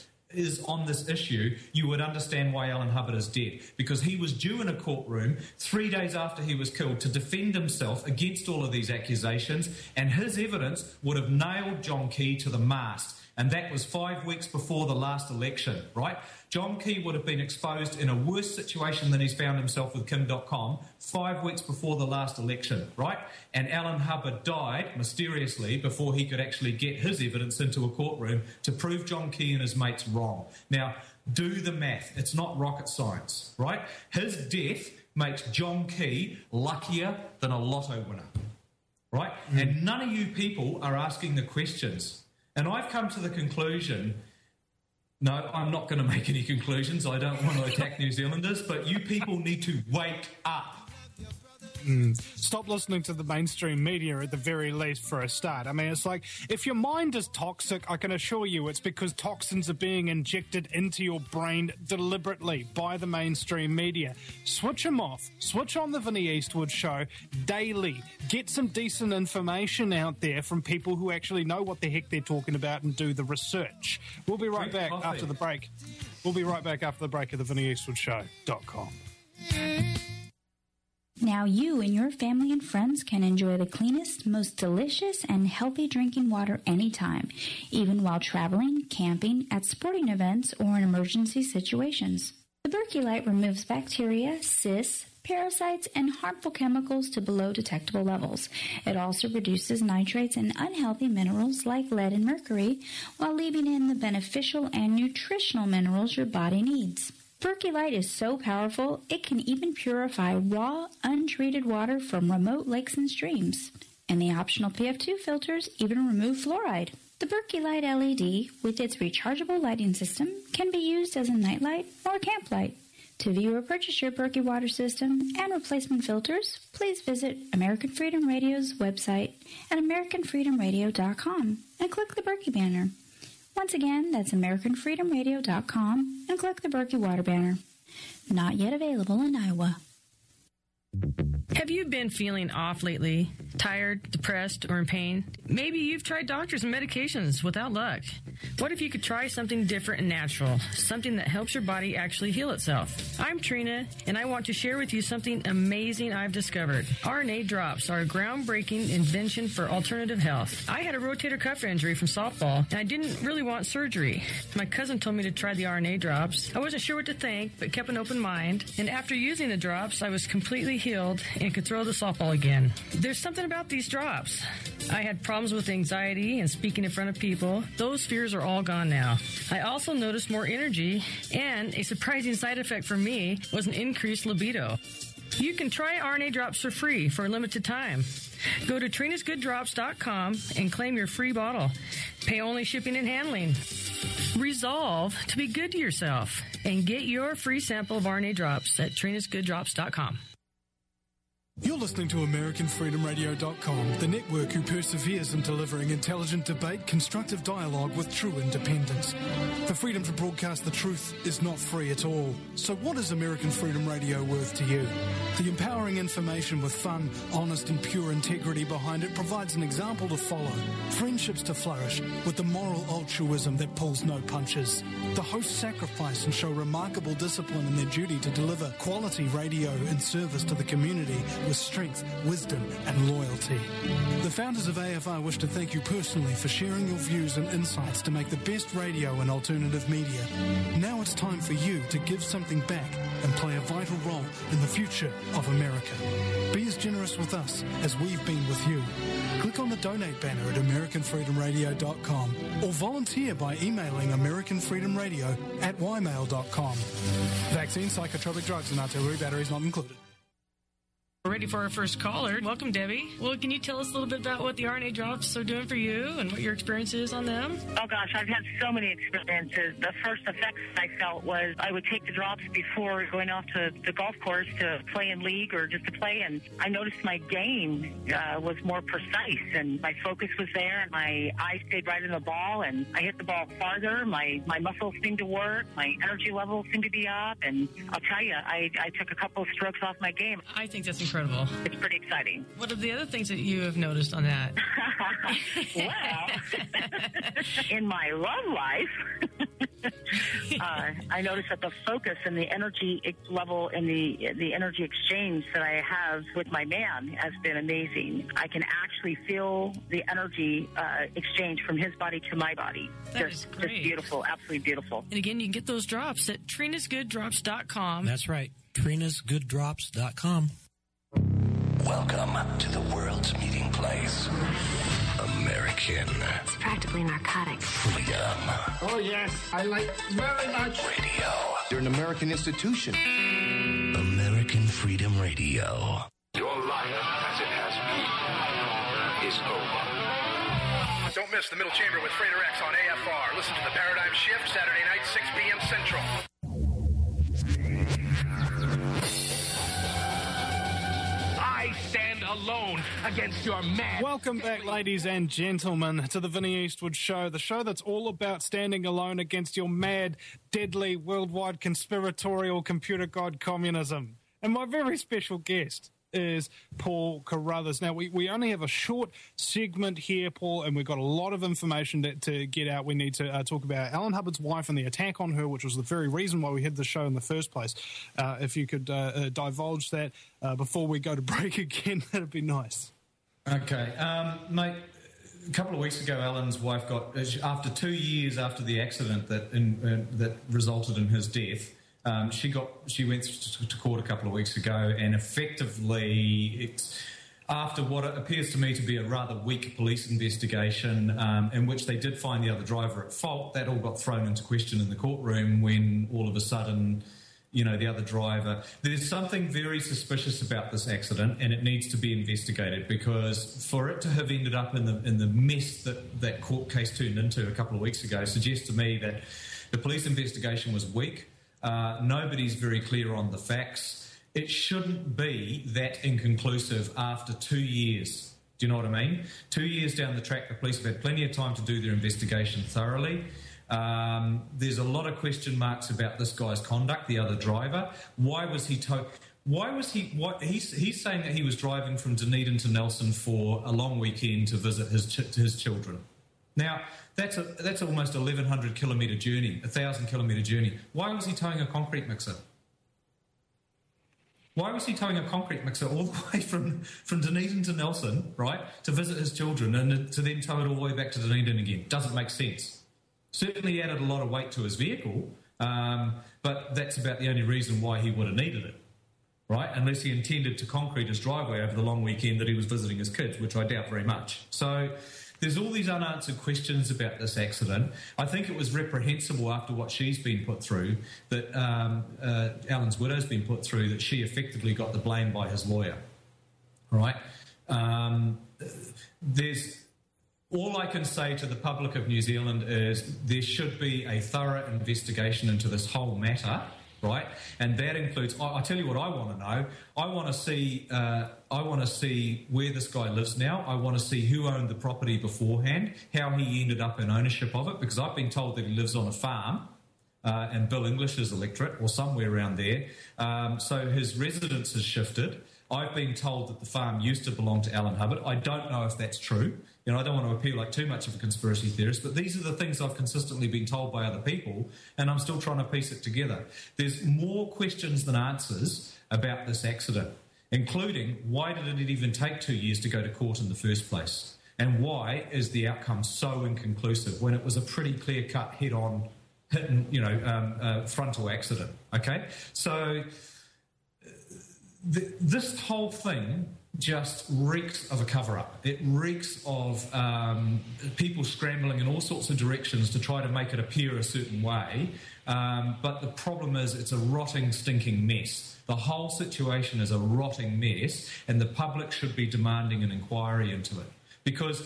is on this issue, you would understand why Alan Hubbard is dead. Because he was due in a courtroom 3 days after he was killed to defend himself against all of these accusations, and his evidence would have nailed John Key to the mast. And that was 5 weeks before the last election, right? John Key would have been exposed in a worse situation than he's found himself with Kim.com 5 weeks before the last election, right? And Alan Hubbard died mysteriously before he could actually get his evidence into a courtroom to prove John Key and his mates wrong. Now, do the math. It's not rocket science, right? His death makes John Key luckier than a lotto winner, right? And none of you people are asking the questions. And I've come to the conclusion, no, I'm not going to make any conclusions. I don't want to attack New Zealanders, but you people need to wake up. Stop listening to the mainstream media at the very least for a start. I mean, it's like, if your mind is toxic, I can assure you it's because toxins are being injected into your brain deliberately by the mainstream media. Switch them off. Switch on the Vinnie Eastwood show daily. Get some decent information out there from people who actually know what the heck they're talking about and do the research. We'll be right back after the break. We'll be right back after the break at the VinnieEastwoodShow.com. Now you and your family and friends can enjoy the cleanest, most delicious, and healthy drinking water anytime, even while traveling, camping, at sporting events, or in emergency situations. The Berkey removes bacteria, cysts, parasites, and harmful chemicals to below detectable levels. It also reduces nitrates and unhealthy minerals like lead and mercury, while leaving in the beneficial and nutritional minerals your body needs. Berkey Light is so powerful, it can even purify raw, untreated water from remote lakes and streams. And the optional PF2 filters even remove fluoride. The Berkey Light LED, with its rechargeable lighting system, can be used as a nightlight or camp light. To view or purchase your Berkey water system and replacement filters, please visit American Freedom Radio's website at AmericanFreedomRadio.com and click the Berkey banner. Once again, that's AmericanFreedomRadio.com and click the Berkey water banner. Not yet available in Iowa. Have you been feeling off lately? Tired, depressed, or in pain? Maybe you've tried doctors and medications without luck. What if you could try something different and natural? Something that helps your body actually heal itself. I'm Trina, and I want to share with you something amazing I've discovered. RNA drops are a groundbreaking invention for alternative health. I had a rotator cuff injury from softball, and I didn't really want surgery. My cousin told me to try the RNA drops. I wasn't sure what to think, but kept an open mind. And after using the drops, I was completely healed and could throw the softball again. There's something about these drops. I had problems with anxiety and speaking in front of people. Those fears are all gone now. I also noticed more energy, and a surprising side effect for me was an increased libido. You can try RNA drops for free for a limited time. Go to TrinasGoodDrops.com and claim your free bottle. Pay only shipping and handling. Resolve to be good to yourself and get your free sample of RNA drops at TrinasGoodDrops.com. You're listening to AmericanFreedomRadio.com, the network who perseveres in delivering intelligent debate, constructive dialogue with true independence. The freedom to broadcast the truth is not free at all. So what is American Freedom Radio worth to you? The empowering information with fun, honest and pure integrity behind it provides an example to follow. Friendships to flourish with the moral altruism that pulls no punches. The hosts sacrifice and show remarkable discipline in their duty to deliver quality radio in service to the community with strength, wisdom, and loyalty. The founders of AFR wish to thank you personally for sharing your views and insights to make the best radio and alternative media. Now it's time for you to give something back and play a vital role in the future of America. Be as generous with us as we've been with you. Click on the donate banner at AmericanFreedomRadio.com or volunteer by emailing AmericanFreedomRadio@ymail.com. Vaccine, psychotropic drugs, and artillery batteries not included. We're ready for our first caller. Welcome, Debbie. Well, can you tell us a little bit about what the RNA drops are doing for you and what your experience is on them? Oh, gosh, I've had so many experiences. The first effects I felt was I would take the drops before going off to the golf course to play in league or just to play, and I noticed my game was more precise, and my focus was there, and my eyes stayed right in the ball, and I hit the ball farther. My muscles seemed to work. My energy levels seemed to be up, and I'll tell you, I took a couple of strokes off my game. I think that's incredible. It's pretty exciting. What are the other things that you have noticed on that? Well, in my love life, I noticed that the focus and the energy level and the energy exchange that I have with my man has been amazing. I can actually feel the energy exchange from his body to my body. Just beautiful, absolutely beautiful. And again, you can get those drops at TrinasGoodDrops.com. That's right, TrinasGoodDrops.com. Welcome to the world's meeting place. American. It's practically narcotic. Freedom. Oh, yes. I like very much. Radio. You're an American institution. American Freedom Radio. Your life, as it has been, is over. Don't miss the Middle Chamber with Frater X on AFR. Listen to the Paradigm Shift Saturday night, 6 p.m. Central. I stand alone against your mad... Welcome back, ladies and gentlemen, to the Vinnie Eastwood Show, the show that's all about standing alone against your mad, deadly, worldwide conspiratorial computer god communism. And my very special guest is Paul Carruthers. Now, we only have a short segment here, Paul, and we've got a lot of information to get out. We need to talk about Alan Hubbard's wife and the attack on her, which was the very reason why we had the show in the first place. If you could divulge that before we go to break again, that'd be nice. Okay. Mate, a couple of weeks ago, Alan's wife got, after 2 years after the accident that resulted in his death, she went to court a couple of weeks ago, and effectively, after what appears to me to be a rather weak police investigation, in which they did find the other driver at fault, that all got thrown into question in the courtroom when all of a sudden the other driver. There's something very suspicious about this accident, and it needs to be investigated, because for it to have ended up in the mess that court case turned into a couple of weeks ago suggests to me that the police investigation was weak. Nobody's very clear on the facts. It shouldn't be that inconclusive after 2 years. Do you know what I mean? 2 years down the track, the police have had plenty of time to do their investigation thoroughly. There's a lot of question marks about this guy's conduct, the other driver. Why was he he's saying that he was driving from Dunedin to Nelson for a long weekend to visit his children. Now, that's almost 1,100 kilometre journey, 1,000 kilometre journey. Why was he towing a concrete mixer? Why was he towing a concrete mixer all the way from Dunedin to Nelson, right, to visit his children and to then tow it all the way back to Dunedin again? Doesn't make sense. Certainly added a lot of weight to his vehicle, but that's about the only reason why he would have needed it, right? Unless he intended to concrete his driveway over the long weekend that he was visiting his kids, which I doubt very much. So there's all these unanswered questions about this accident. I think it was reprehensible after what she's been put through, that Alan's widow's been put through, that she effectively got the blame by his lawyer, right? All I can say to the public of New Zealand is there should be a thorough investigation into this whole matter, right? And that includes, I tell you what I want to know. I want to see where this guy lives now. I want to see who owned the property beforehand, how he ended up in ownership of it, because I've been told that he lives on a farm in Bill English's electorate or somewhere around there. So his residence has shifted. I've been told that the farm used to belong to Alan Hubbard. I don't know if that's true. I don't want to appear like too much of a conspiracy theorist, but these are the things I've consistently been told by other people, and I'm still trying to piece it together. There's more questions than answers about this accident, including why did it even take 2 years to go to court in the first place? And why is the outcome so inconclusive when it was a pretty clear-cut head-on, frontal accident, okay? So this whole thing just reeks of a cover-up. It reeks of people scrambling in all sorts of directions to try to make it appear a certain way. But the problem is it's a rotting, stinking mess. The whole situation is a rotting mess, and the public should be demanding an inquiry into it. Because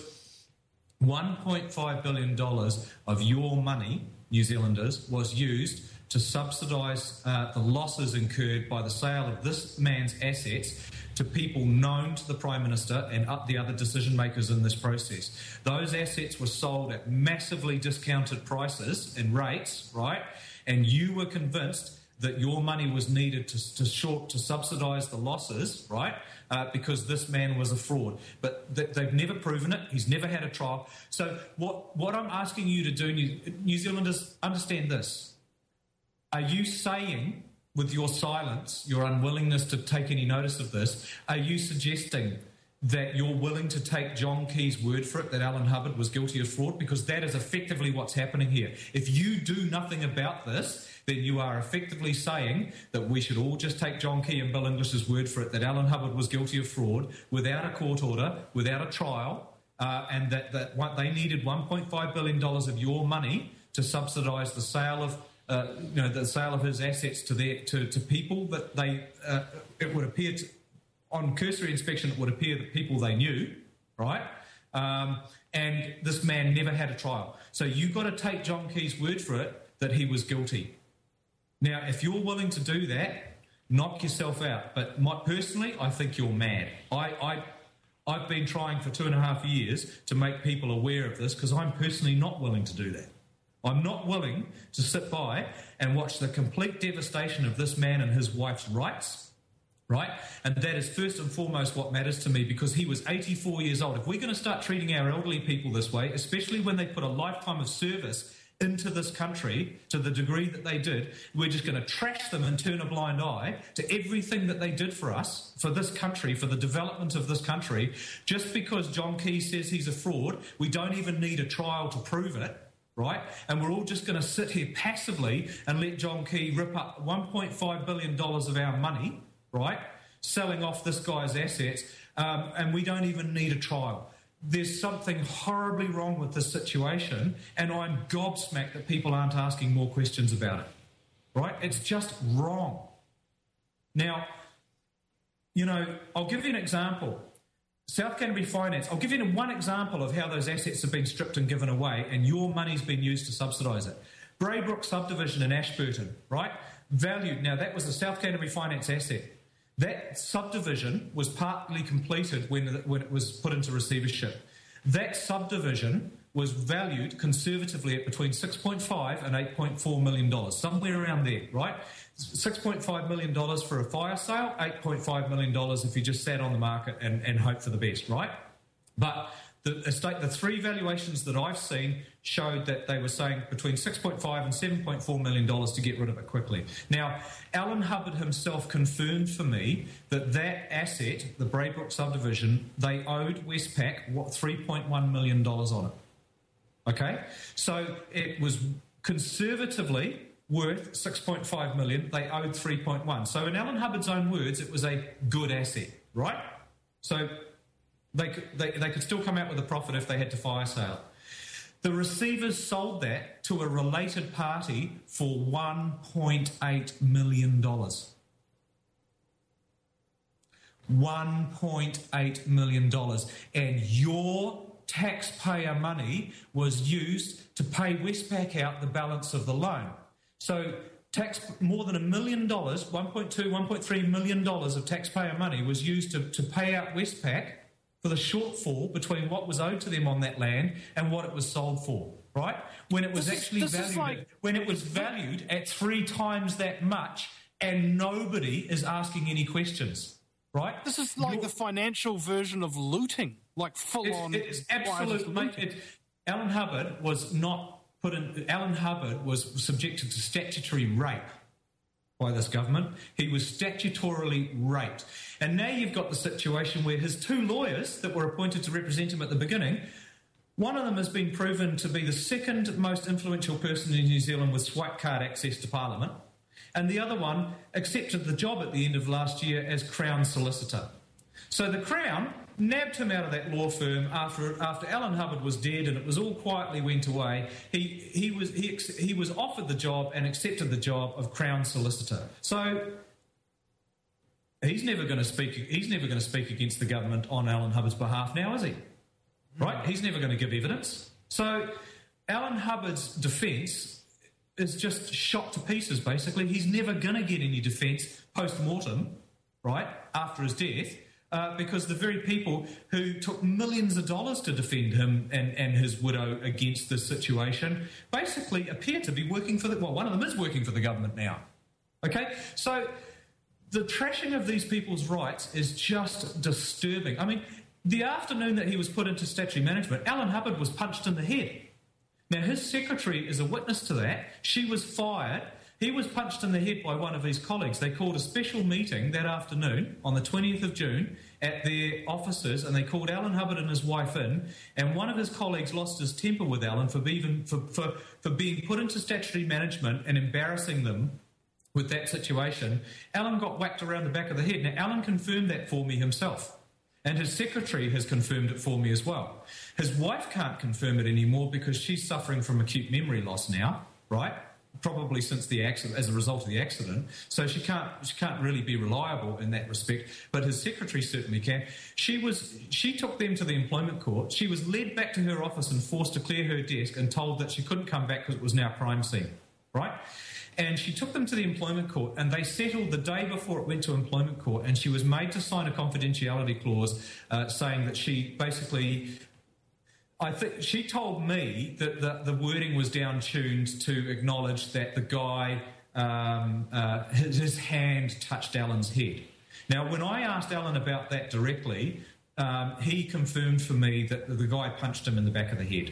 $1.5 billion of your money, New Zealanders, was used to subsidise the losses incurred by the sale of this man's assets to people known to the Prime Minister and the other decision makers in this process. Those assets were sold at massively discounted prices and rates, right? And you were convinced that your money was needed to subsidise the losses, right? Because this man was a fraud. But they've never proven it. He's never had a trial. So what I'm asking you to do, New Zealanders, understand this. Are you saying, with your silence, your unwillingness to take any notice of this, are you suggesting that you're willing to take John Key's word for it that Alan Hubbard was guilty of fraud? Because that is effectively what's happening here. If you do nothing about this, then you are effectively saying that we should all just take John Key and Bill English's word for it that Alan Hubbard was guilty of fraud without a court order, without a trial, and that they needed $1.5 billion of your money to subsidise the sale of the sale of his assets to people that it would appear on cursory inspection, it would appear that people they knew, right? And this man never had a trial. So you've got to take John Key's word for it that he was guilty. Now, if you're willing to do that, knock yourself out. But personally, I think you're mad. I've been trying for 2.5 years to make people aware of this because I'm personally not willing to do that. I'm not willing to sit by and watch the complete devastation of this man and his wife's rights, right? And that is first and foremost what matters to me because he was 84 years old. If we're going to start treating our elderly people this way, especially when they put a lifetime of service into this country to the degree that they did, we're just going to trash them and turn a blind eye to everything that they did for us, for this country, for the development of this country. Just because John Key says he's a fraud, we don't even need a trial to prove it. Right? And we're all just going to sit here passively and let John Key rip up $1.5 billion of our money, right? Selling off this guy's assets, and we don't even need a trial. There's something horribly wrong with this situation, and I'm gobsmacked that people aren't asking more questions about it. right? It's just wrong. Now, you know, I'll give you an example. South Canterbury Finance, I'll give you one example of how those assets have been stripped and given away, and your money's been used to subsidise it. Braybrook subdivision in Ashburton, right? Valued, now that was a South Canterbury Finance asset. That subdivision was partly completed when it was put into receivership. That subdivision was valued conservatively at between $6.5 and $8.4 million, somewhere around there, right? $6.5 million for a fire sale, $8.5 million if you just sat on the market and hoped for the best, right? But the three valuations that I've seen showed that they were saying between $6.5 and $7.4 million to get rid of it quickly. Now, Alan Hubbard himself confirmed for me that asset, the Braybrook subdivision, they owed Westpac, $3.1 million on it. Okay? So it was conservatively worth $6.5 million. They owed $3.1. So in Alan Hubbard's own words, it was a good asset, right? So they could still come out with a profit if they had to fire sale. The receivers sold that to a related party for $1.8 million. $1.8 million. And your taxpayer money was used to pay Westpac out the balance of the loan. So more than $1 million, $1.3 million of taxpayer money was used to pay out Westpac for the shortfall between what was owed to them on that land and what it was sold for, right? When it was valued at 3 times that much, and nobody is asking any questions, right? This is like the financial version of looting, like full on. It's absolute, mate. Alan Hubbard was not put in. Alan Hubbard was subjected to statutory rape by this government. He was statutorily raped. And now you've got the situation where his 2 lawyers that were appointed to represent him at the beginning, one of them has been proven to be the second most influential person in New Zealand with swipe card access to Parliament, and the other one accepted the job at the end of last year as Crown Solicitor. So the Crown nabbed him out of that law firm after Alan Hubbard was dead, and it was all quietly went away. He was offered the job and accepted the job of Crown Solicitor. So he's never going to speak against the government on Alan Hubbard's behalf now, is he? Right? He's never going to give evidence. So Alan Hubbard's defence is just shot to pieces, basically. He's never going to get any defence post-mortem, right, after his death, because the very people who took millions of dollars to defend him and his widow against this situation basically appear to be working for one of them is working for the government now. Okay? So the trashing of these people's rights is just disturbing. I mean, the afternoon that he was put into statutory management, Alan Hubbard was punched in the head. Now, his secretary is a witness to that. She was fired. He was punched in the head by one of his colleagues. They called a special meeting that afternoon on the 20th of June at their offices, and they called Alan Hubbard and his wife in, and one of his colleagues lost his temper with Alan for being put into statutory management and embarrassing them with that situation. Alan got whacked around the back of the head. Now, Alan confirmed that for me himself, and his secretary has confirmed it for me as well. His wife can't confirm it anymore because she's suffering from acute memory loss now, right? Probably since the accident, as a result of the accident. So she can't really be reliable in that respect, but his secretary certainly can. She took them to the employment court. She was led back to her office and forced to clear her desk and told that she couldn't come back because it was now crime scene, right? And she took them to the employment court, and they settled the day before it went to employment court, and she was made to sign a confidentiality clause saying that she basically... I think she told me that the wording was down-tuned to acknowledge that the guy, his hand touched Alan's head. Now, when I asked Alan about that directly, he confirmed for me that the guy punched him in the back of the head.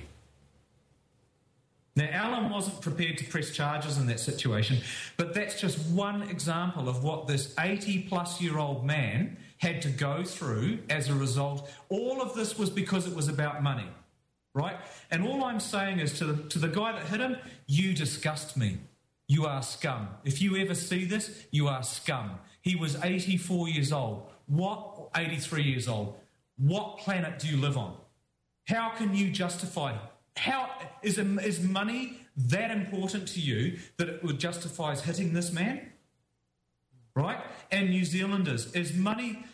Now, Alan wasn't prepared to press charges in that situation, but that's just one example of what this 80-plus-year-old man had to go through as a result. All of this was because it was about money. Right? And all I'm saying is to the guy that hit him, you disgust me. You are scum. If you ever see this, you are scum. He was 84 years old. 83 years old. What planet do you live on? How can you justify? How is money that important to you that it would justify hitting this man? Right? And New Zealanders, is money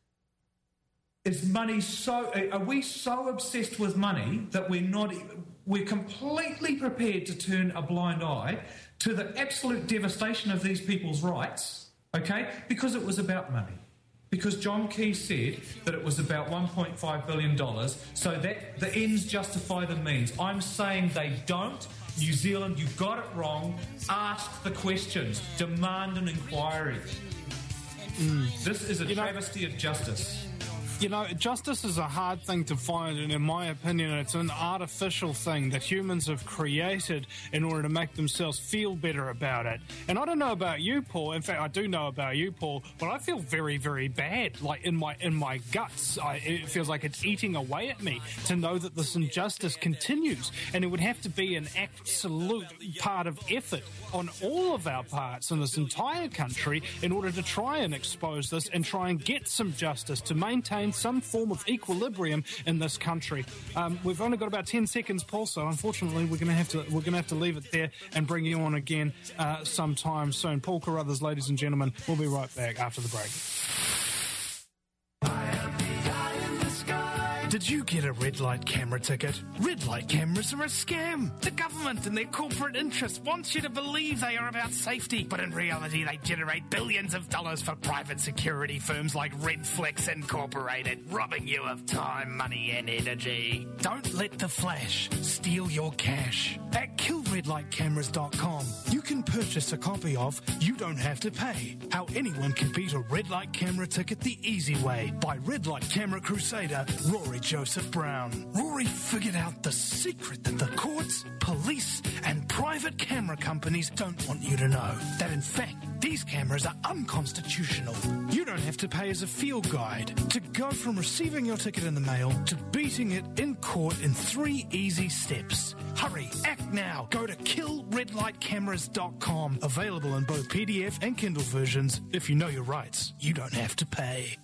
so... Are we so obsessed with money that we're completely prepared to turn a blind eye to the absolute devastation of these people's rights, okay? Because it was about money. Because John Key said that it was about $1.5 billion, so that the ends justify the means. I'm saying they don't. New Zealand, you got it wrong. Ask the questions. Demand an inquiry. This is a travesty of justice. You know, justice is a hard thing to find, and in my opinion, it's an artificial thing that humans have created in order to make themselves feel better about it. And I don't know about you, Paul. In fact, I do know about you, Paul, but I feel very, very bad. Like in my guts, it feels like it's eating away at me to know that this injustice continues. And it would have to be an absolute part of effort on all of our parts in this entire country in order to try and expose this and try and get some justice to maintain some form of equilibrium in this country. We've only got about 10 seconds, Paul, so unfortunately we're going to have to leave it there and bring you on again sometime soon. Paul Carruthers, ladies and gentlemen, we'll be right back after the break. Did you get a red light camera ticket? Red light cameras are a scam. The government and their corporate interests want you to believe they are about safety, but in reality they generate billions of dollars for private security firms like Redflex Incorporated, robbing you of time, money and energy. Don't let the flash steal your cash. At killredlightcameras.com, you can purchase a copy of You Don't Have to Pay, How Anyone Can Beat a Red Light Camera Ticket the Easy Way by Red Light Camera Crusader Rory Joseph Brown. Rory figured out the secret that the courts, police, and private camera companies don't want you to know. That in fact, these cameras are unconstitutional. You don't have to pay as a field guide to go from receiving your ticket in the mail to beating it in court in 3 easy steps. Hurry, act now. Go to killredlightcameras.com. Available in both PDF and Kindle versions. If you know your rights, you don't have to pay.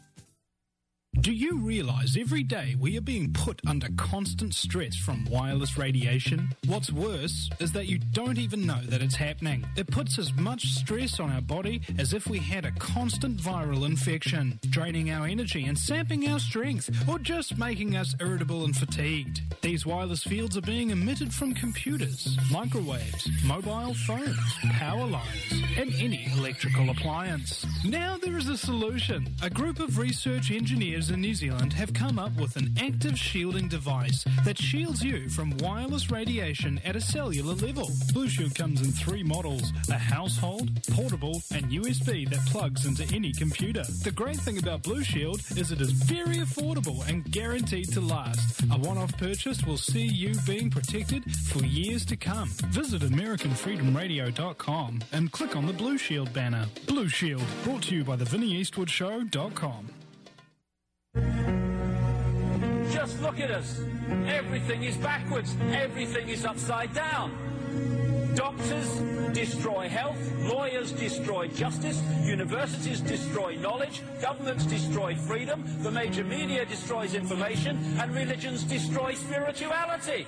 Do you realise every day we are being put under constant stress from wireless radiation? What's worse is that you don't even know that it's happening. It puts as much stress on our body as if we had a constant viral infection, draining our energy and sapping our strength, or just making us irritable and fatigued. These wireless fields are being emitted from computers, microwaves, mobile phones, power lines, and any electrical appliance. Now there is a solution. A group of research engineers in New Zealand have come up with an active shielding device that shields you from wireless radiation at a cellular level. Blue Shield comes in 3 models: a household, portable, and USB that plugs into any computer. The great thing about Blue Shield is it is very affordable and guaranteed to last. A one-off purchase will see you being protected for years to come. Visit AmericanFreedomRadio.com and click on the Blue Shield banner. Blue Shield, brought to you by the VinnyEastwoodShow.com. Just look at us. Everything is backwards. Everything is upside down. Doctors destroy health, lawyers destroy justice, universities destroy knowledge, governments destroy freedom, the major media destroys information, and religions destroy spirituality.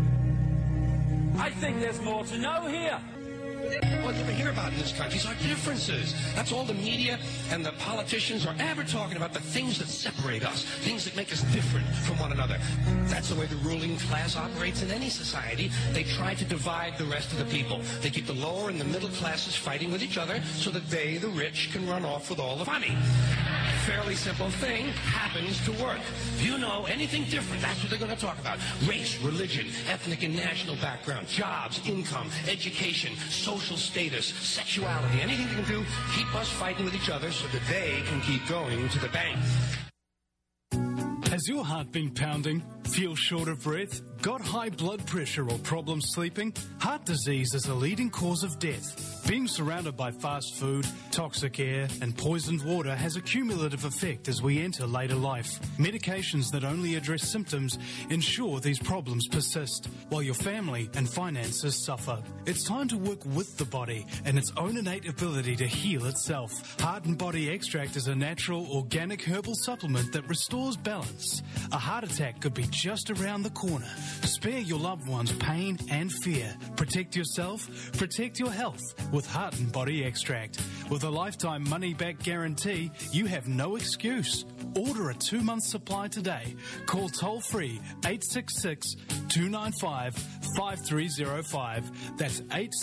I think there's more to know here. What you ever hear about in this country is our differences. That's all the media and the politicians are ever talking about, the things that separate us, things that make us different from one another. That's the way the ruling class operates in any society. They try to divide the rest of the people. They keep the lower and the middle classes fighting with each other so that they, the rich, can run off with all the money. Fairly simple thing happens to work. If you know anything different, that's what they're going to talk about. Race, religion, ethnic and national background, jobs, income, education, social status, sexuality, anything they can do, keep us fighting with each other so that they can keep going to the bank. Has your heart been pounding? Feel short of breath? Got high blood pressure or problems sleeping? Heart disease is a leading cause of death. Being surrounded by fast food, toxic air, and poisoned water has a cumulative effect as we enter later life. Medications that only address symptoms ensure these problems persist, while your family and finances suffer. It's time to work with the body and its own innate ability to heal itself. Heart and Body Extract is a natural, organic herbal supplement that restores balance. A heart attack could be just around the corner. Spare your loved ones pain and fear. Protect yourself, protect your health with Heart and Body Extract. With a lifetime money-back guarantee, you have no excuse. Order a 2-month supply today. Call toll-free 866-295-5305. That's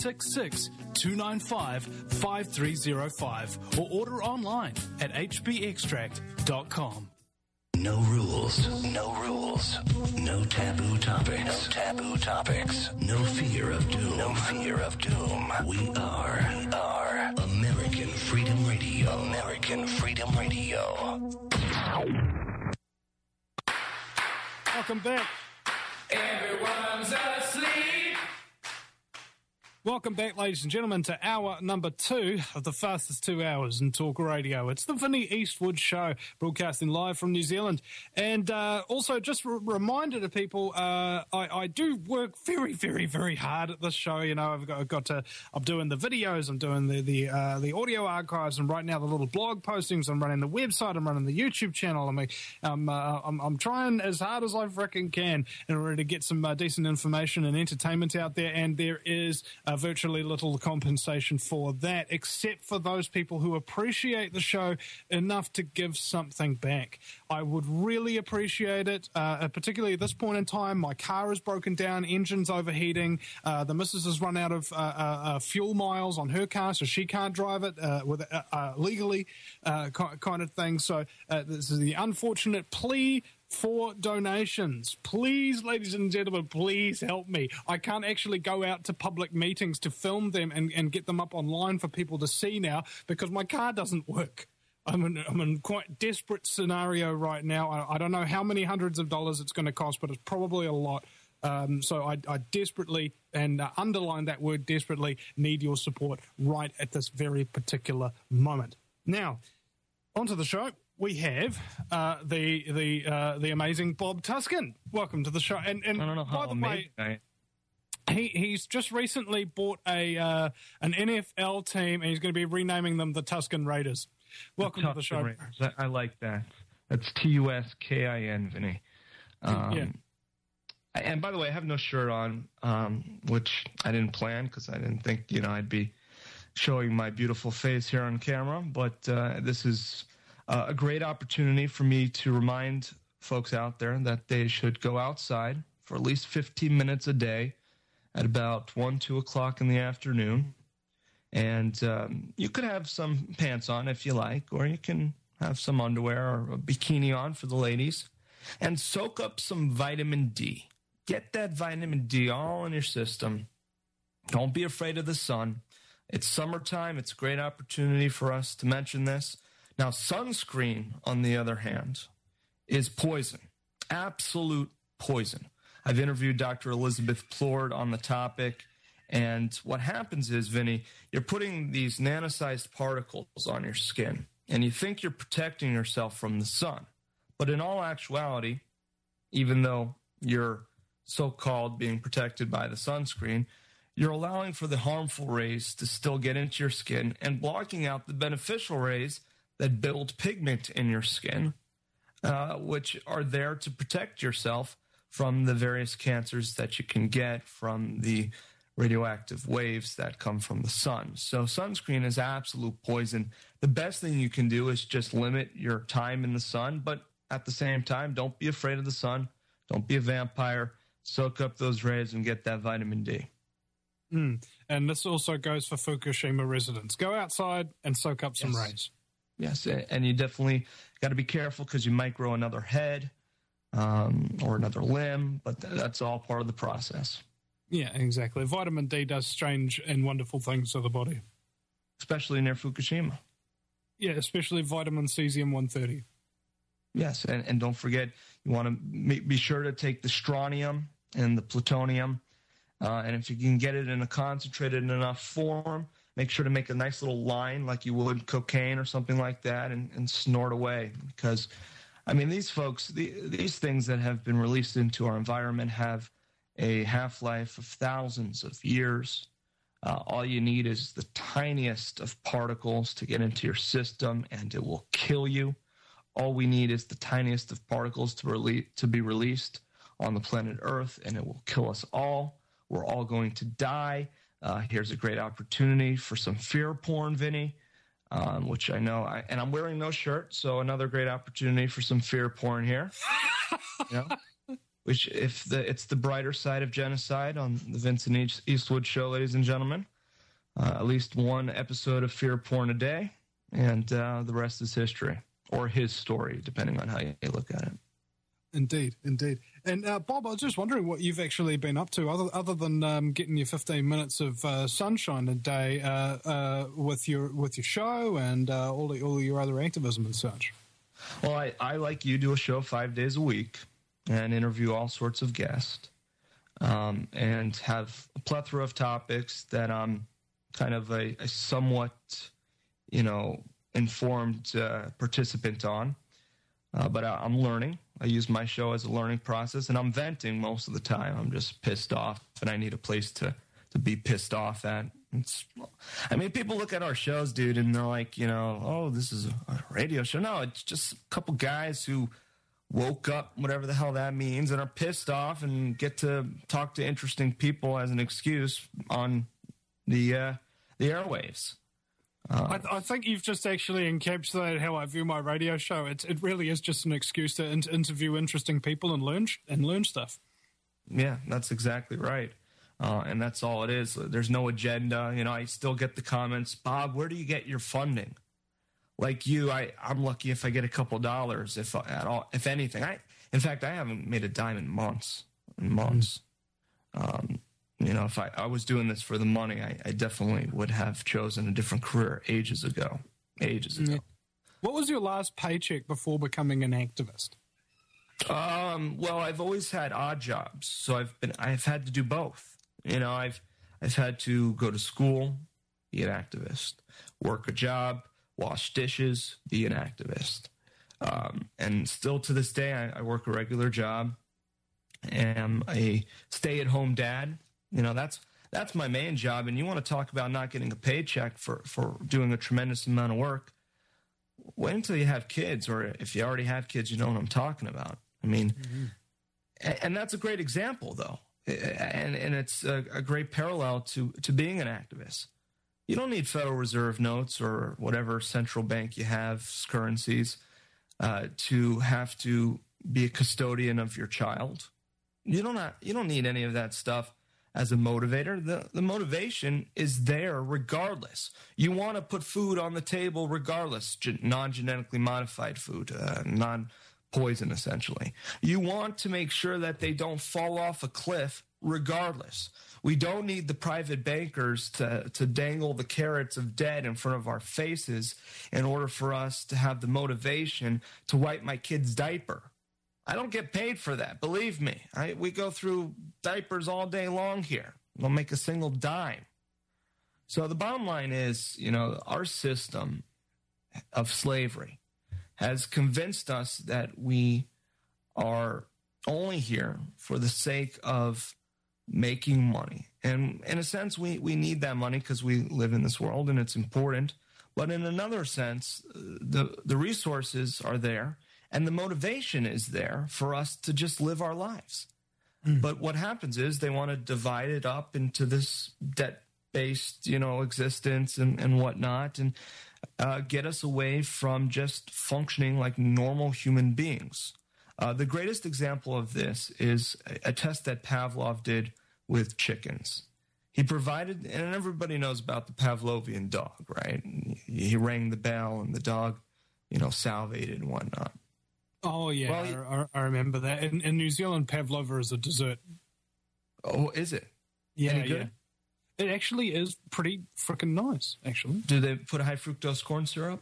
866-295-5305. Or order online at hbextract.com. No rules. No rules. No taboo topics. No taboo topics. No fear of doom. No fear of doom. We are American Freedom Radio. American Freedom Radio. Welcome back. Everyone's asleep. Welcome back, ladies and gentlemen, to hour number 2 of the fastest 2 hours in talk radio. It's the Vinnie Eastwood Show, broadcasting live from New Zealand. And also, just a reminder to people, I do work very, very, very hard at this show. You know, I'm doing the videos, I'm doing the audio archives, and right now the little blog postings. I'm running the website, I'm running the YouTube channel. I'm trying as hard as I frickin' can in order to get some decent information and entertainment out there. And there is virtually little compensation for that, except for those people who appreciate the show enough to give something back. I would really appreciate it, particularly at this point in time. My car is broken down, engine's overheating, the missus has run out of fuel miles on her car, so she can't drive it legally, kind of thing. So this is the unfortunate plea for donations. Please, ladies and gentlemen, please help me. I can't actually go out to public meetings to film them and get them up online for people to see now because my car doesn't work. I'm in quite desperate scenario right now. I don't know how many hundreds of dollars it's going to cost, but it's probably a lot. So I desperately, and underline that word desperately, need your support right at this very particular moment. Now, onto the show. We have the amazing Bob Tuskin. Welcome to the show. And I don't know how by the way, he's just recently bought an NFL team, and he's going to be renaming them the Tuskin Raiders. Welcome to the show. Raiders. I like that. That's Tuskin, Vinny. Yeah. And by the way, I have no shirt on, which I didn't plan because I didn't think I'd be showing my beautiful face here on camera. But this is a great opportunity for me to remind folks out there that they should go outside for at least 15 minutes a day at about 2 o'clock in the afternoon. And you could have some pants on if you like, or you can have some underwear or a bikini on for the ladies, and soak up some vitamin D. Get that vitamin D all in your system. Don't be afraid of the sun. It's summertime. It's a great opportunity for us to mention this. Now, sunscreen, on the other hand, is poison, absolute poison. I've interviewed Dr. Elizabeth Plord on the topic, and what happens is, Vinny, you're putting these nano-sized particles on your skin, and you think you're protecting yourself from the sun. But in all actuality, even though you're so-called being protected by the sunscreen, you're allowing for the harmful rays to still get into your skin and blocking out the beneficial rays that build pigment in your skin, which are there to protect yourself from the various cancers that you can get from the radioactive waves that come from the sun. So sunscreen is absolute poison. The best thing you can do is just limit your time in the sun, but at the same time, don't be afraid of the sun. Don't be a vampire. Soak up those rays and get that vitamin D. And this also goes for Fukushima residents. Go outside and soak up some rays. Yes, and you definitely got to be careful because you might grow another head or another limb, but that's all part of the process. Yeah, exactly. Vitamin D does strange and wonderful things to the body. Especially near Fukushima. Yeah, especially vitamin cesium-130. Yes, and don't forget, you want to be sure to take the strontium and the plutonium, and if you can get it in a concentrated enough form, make sure to make a nice little line like you would cocaine or something like that and snort away. Because, I mean, these folks, these things that have been released into our environment have a half-life of thousands of years. All you need is the tiniest of particles to get into your system, and it will kill you. All we need is the tiniest of particles to be released on the planet Earth, and it will kill us all. We're all going to die. Here's a great opportunity for some fear porn, Vinny, which I know. And I'm wearing no shirt, so another great opportunity for some fear porn here. Which, it's the brighter side of genocide on the Vincent Eastwood Show, ladies and gentlemen. At least one episode of fear porn a day, and the rest is history, or his story, depending on how you look at it. Indeed. And Bob, I was just wondering what you've actually been up to, other than getting your 15 minutes of sunshine a day with your show and all your other activism and such. Well, I like you, do a show 5 days a week and interview all sorts of guests, and have a plethora of topics that I'm kind of a somewhat, informed participant on. But I'm learning. I use my show as a learning process, and I'm venting most of the time. I'm just pissed off, and I need a place to be pissed off at. People look at our shows, dude, and they're like, oh, this is a radio show. No, it's just a couple guys who woke up, whatever the hell that means, and are pissed off and get to talk to interesting people as an excuse on the airwaves. I think you've just actually encapsulated how I view my radio show. It really is just an excuse to interview interesting people and learn stuff. Yeah, that's exactly right. And that's all it is. There's no agenda. I still get the comments, Bob, where do you get your funding? Like you, I'm lucky if I get a couple dollars, if at all, if anything. In fact, I haven't made a dime in months. If I was doing this for the money, I definitely would have chosen a different career ages ago. Yeah. What was your last paycheck before becoming an activist? Well, I've always had odd jobs, so I've had to do both. I've had to go to school, be an activist, work a job, wash dishes, be an activist. And still to this day, I work a regular job. Am a stay-at-home dad. That's my main job. And you want to talk about not getting a paycheck for doing a tremendous amount of work. Wait until you have kids, or if you already have kids, you know what I'm talking about. And that's a great example, though. And it's a great parallel to being an activist. You don't need Federal Reserve notes or whatever central bank you have, currencies, to have to be a custodian of your child. You don't need any of that stuff as a motivator. The motivation is there regardless. You want to put food on the table regardless, non-genetically modified food, non-poison essentially. You want to make sure that they don't fall off a cliff regardless. We don't need the private bankers to dangle the carrots of debt in front of our faces in order for us to have the motivation to wipe my kid's diaper. I don't get paid for that. Believe me. We go through diapers all day long here. Don't make a single dime. So the bottom line is, our system of slavery has convinced us that we are only here for the sake of making money. And in a sense, we need that money because we live in this world and it's important. But in another sense, the resources are there. And the motivation is there for us to just live our lives. But what happens is they want to divide it up into this debt-based, existence and whatnot, and get us away from just functioning like normal human beings. The greatest example of this is a test that Pavlov did with chickens. He provided, and everybody knows about the Pavlovian dog, right? He rang the bell and the dog, salivated and whatnot. Oh, yeah, well, I remember that. In New Zealand, pavlova is a dessert. Oh, is it? Yeah, Any good? Yeah. It actually is pretty freaking nice, actually. Do they put high fructose corn syrup?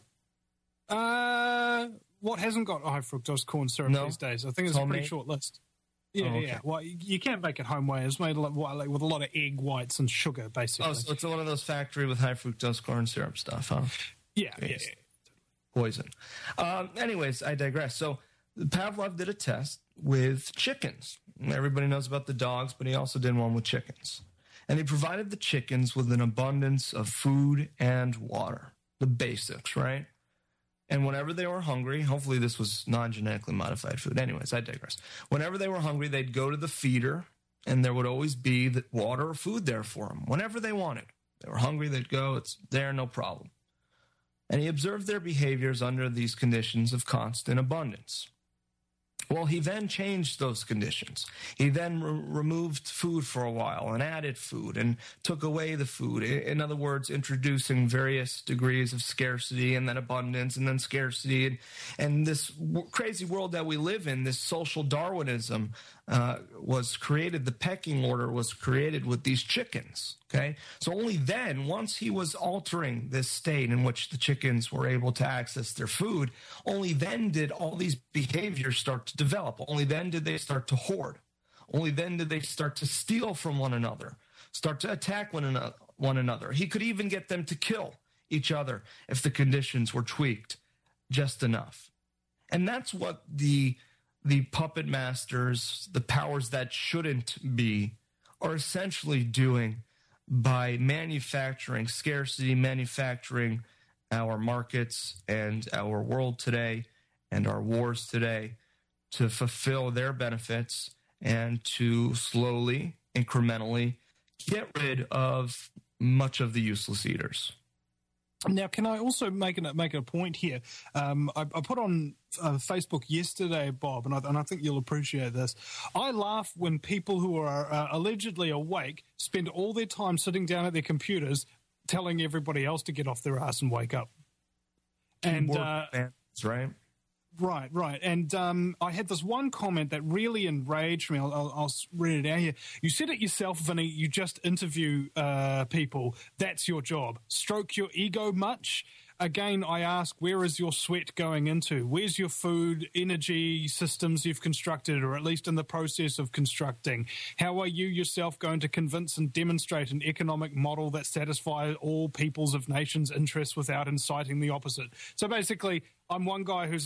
What hasn't got high fructose corn syrup these days? I think it's a pretty short list. Yeah, okay. Yeah. Well, you can't make it home way. It's made with a lot of egg whites and sugar, basically. Oh, so it's one of those factory with high fructose corn syrup stuff, huh? Yeah. Poison. Anyways, I digress. So Pavlov did a test with chickens. Everybody knows about the dogs, but he also did one with chickens. And he provided the chickens with an abundance of food and water, the basics, right? And whenever they were hungry, hopefully this was non-genetically modified food. Anyways, I digress. Whenever they were hungry, they'd go to the feeder, and there would always be water or food there for them whenever they wanted. They were hungry, they'd go, it's there, no problem. And he observed their behaviors under these conditions of constant abundance. Well, he then changed those conditions. He then removed food for a while and added food and took away the food. In other words, introducing various degrees of scarcity and then abundance and then scarcity. And this crazy world that we live in, this social Darwinism was created, the pecking order was created with these chickens, okay? So only then, once he was altering this state in which the chickens were able to access their food, only then did all these behaviors start to develop. Only then did they start to hoard. Only then did they start to steal from one another, start to attack one another. He could even get them to kill each other if the conditions were tweaked just enough. And that's what the puppet masters, the powers that shouldn't be, are essentially doing by manufacturing scarcity, manufacturing our markets and our world today and our wars today to fulfill their benefits and to slowly, incrementally get rid of much of the useless eaters. Now, can I also make a point here? I put on Facebook yesterday, Bob, and I think you'll appreciate this. I laugh when people who are allegedly awake spend all their time sitting down at their computers telling everybody else to get off their ass and wake up. And that's right. Right. And I had this one comment that really enraged me. I'll read it out here. You said it yourself, Vinny. You just interview people. That's your job. Stroke your ego much? Again, I ask, where is your sweat going into? Where's your food, energy systems you've constructed, or at least in the process of constructing? How are you yourself going to convince and demonstrate an economic model that satisfies all peoples of nations' interests without inciting the opposite? So basically, I'm one guy who's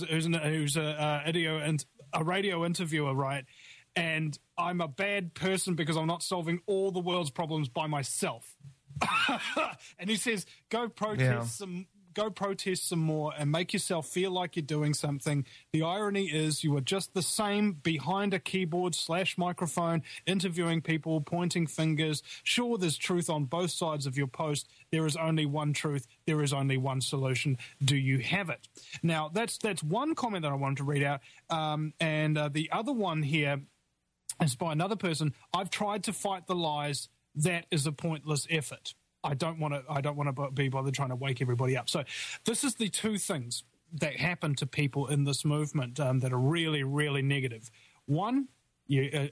a radio interviewer, right? And I'm a bad person because I'm not solving all the world's problems by myself. And he says, go protest some more and make yourself feel like you're doing something. The irony is you are just the same behind a keyboard / microphone, interviewing people, pointing fingers. Sure, there's truth on both sides of your post. There is only one truth. There is only one solution. Do you have it? Now, that's one comment that I wanted to read out. And the other one here is by another person. I've tried to fight the lies. That is a pointless effort. I don't want to be bothered trying to wake everybody up. So this is the two things that happen to people in this movement that are really, really negative. One, you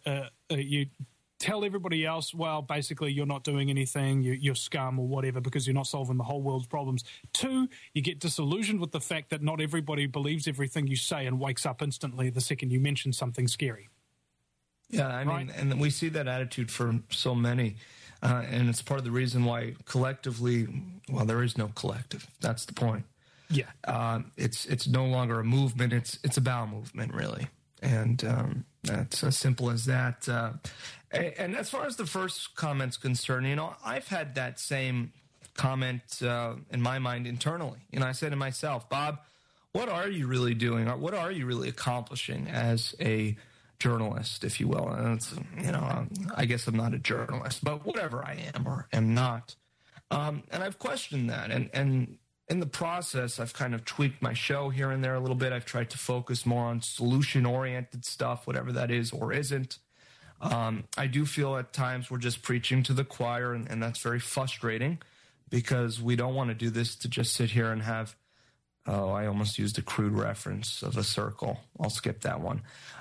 tell everybody else, well, basically you're not doing anything, you're scum or whatever because you're not solving the whole world's problems. Two, you get disillusioned with the fact that not everybody believes everything you say and wakes up instantly the second you mention something scary. Yeah, I mean, and we see that attitude for so many. And it's part of the reason why collectively, well, there is no collective. That's the point. Yeah. It's no longer a movement. It's a bowel movement, really. And that's as simple as that. And as far as the first comment's concerned, I've had that same comment in my mind internally. I said to myself, Bob, what are you really doing? Or what are you really accomplishing as a journalist, if you will? And it's, I guess I'm not a journalist, but whatever I am or am not. And I've questioned that. And in the process, I've kind of tweaked my show here and there a little bit. I've tried to focus more on solution-oriented stuff, whatever that is or isn't. I do feel at times we're just preaching to the choir, and that's very frustrating because we don't want to do this to just sit here and have, I almost used a crude reference of a circle. I'll skip that one.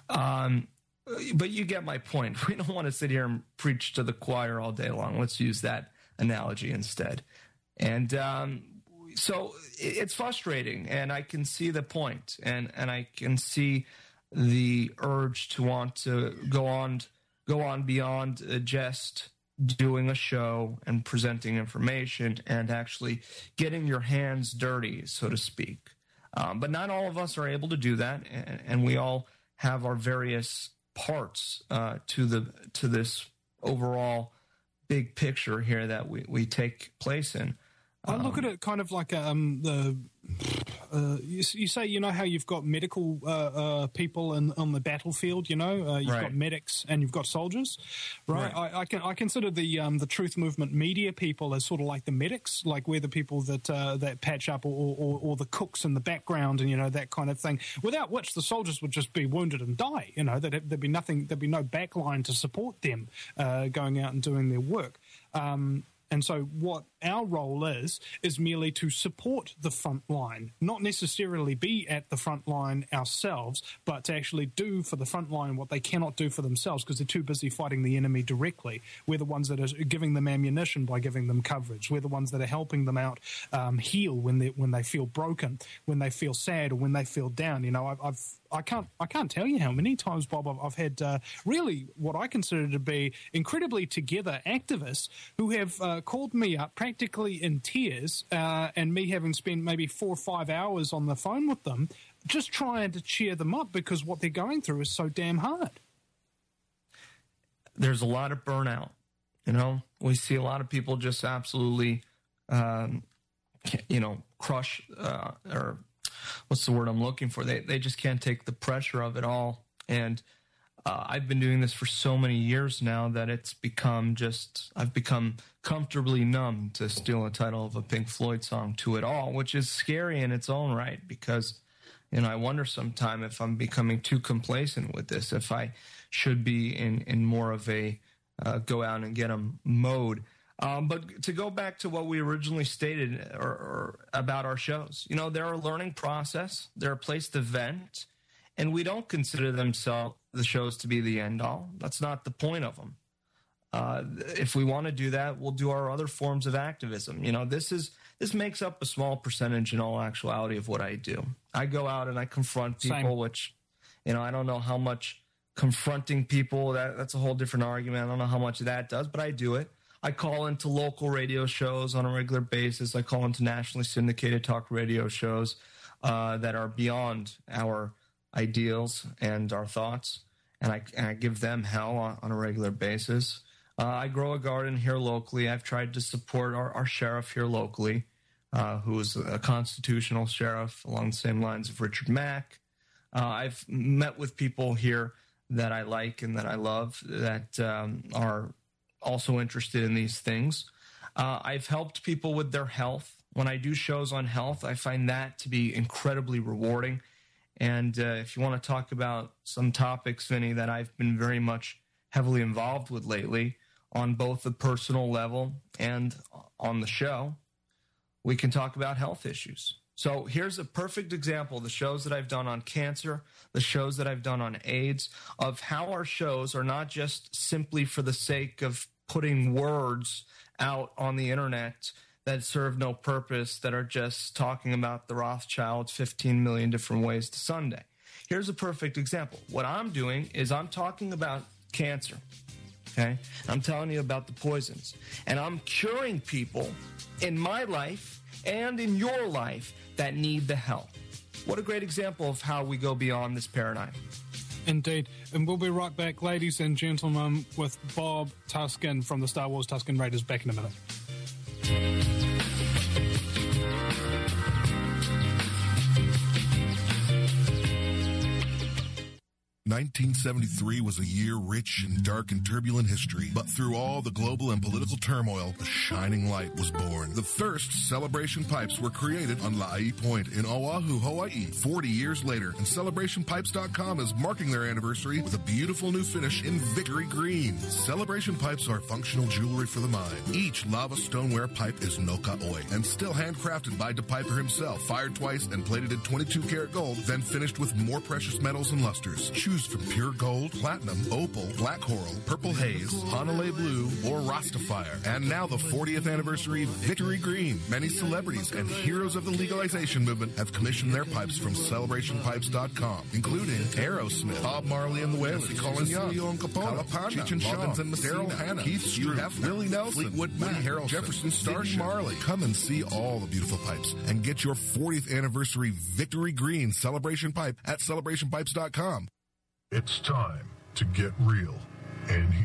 But you get my point. We don't want to sit here and preach to the choir all day long. Let's use that analogy instead. And so it's frustrating, and I can see the point, and I can see the urge to want to go on beyond just doing a show and presenting information and actually getting your hands dirty, so to speak. But not all of us are able to do that, and we all have our various parts to this overall big picture here that we take place in. I look at it kind of like the you say, you know, how you've got medical people on the battlefield, you know, you've got medics and you've got soldiers, right? I consider the truth movement media people as sort of like the medics, like we're the people that patch up or the cooks in the background and, you know, that kind of thing, without which the soldiers would just be wounded and die, you know, there'd be no backline to support them going out and doing their work. And so what our role is merely to support the front line, not necessarily be at the front line ourselves, but to actually do for the front line what they cannot do for themselves because they're too busy fighting the enemy directly. We're the ones that are giving them ammunition by giving them coverage. We're the ones that are helping them out heal when they feel broken, when they feel sad, or when they feel down. You know, I can't tell you how many times, Bob, I've had really what I consider to be incredibly together activists who have called me up practically in tears, and me having spent maybe 4 or 5 hours on the phone with them, just trying to cheer them up because what they're going through is so damn hard. There's a lot of burnout. You know, we see a lot of people just absolutely, crush or what's the word I'm looking for? They just can't take the pressure of it all. And I've been doing this for so many years now that I've become comfortably numb, to steal a title of a Pink Floyd song, to it all, which is scary in its own right because, you know, I wonder sometime if I'm becoming too complacent with this, if I should be in more of a go out and get them mode. But to go back to what we originally stated or about our shows, you know, they're a learning process. They're a place to vent, and we don't consider the shows to be the end all. That's not the point of them. If we want to do that, we'll do our other forms of activism. You know, this makes up a small percentage in all actuality of what I do. I go out and I confront people, which, you know, I don't know how much confronting people, that's a whole different argument. I don't know how much that does, but I do it. I call into local radio shows on a regular basis. I call into nationally syndicated talk radio shows that are beyond our ideals and our thoughts, and I give them hell on a regular basis. I grow a garden here locally. I've tried to support our sheriff here locally, who is a constitutional sheriff along the same lines of Richard Mack. I've met with people here that I like and that I love that are also interested in these things. I've helped people with their health. When I do shows on health, I find that to be incredibly rewarding. And if you want to talk about some topics, Vinny, that I've been very much heavily involved with lately on both the personal level and on the show, we can talk about health issues. So here's a perfect example, the shows that I've done on cancer, the shows that I've done on AIDS, of how our shows are not just simply for the sake of putting words out on the internet that serve no purpose, that are just talking about the Rothschilds 15 million different ways to Sunday. Here's a perfect example. What I'm doing is I'm talking about cancer, okay? I'm telling you about the poisons. And I'm curing people in my life and in your life that need the help. What a great example of how we go beyond this paradigm. Indeed. And we'll be right back, ladies and gentlemen, with Bob Tuskin from the Star Wars Tusken Raiders back in a minute. 1973 was a year rich in dark and turbulent history, but through all the global and political turmoil, a shining light was born. The first Celebration Pipes were created on La'i Point in Oahu, Hawaii, 40 years later, and CelebrationPipes.com is marking their anniversary with a beautiful new finish in Victory Green. Celebration Pipes are functional jewelry for the mind. Each lava stoneware pipe is no ka-oi and still handcrafted by De Piper himself, fired twice and plated in 22-karat gold, then finished with more precious metals and lusters. Choose from pure gold, platinum, opal, black coral, purple haze, Hanalei blue, or Rastafire. And now the 40th anniversary Victory Green. Many celebrities and heroes of the legalization movement have commissioned their pipes from CelebrationPipes.com, including Aerosmith, Bob Marley and the Wailers, Colin Young, Leon Capone, Cheech and Chong, Daryl Hannah, Keith Struth, Willie Nelson, Fleetwood Mac, Harold Jefferson Starship, Marley. Come and see all the beautiful pipes and get your 40th anniversary Victory Green celebration pipe at CelebrationPipes.com. It's time to get real and heal.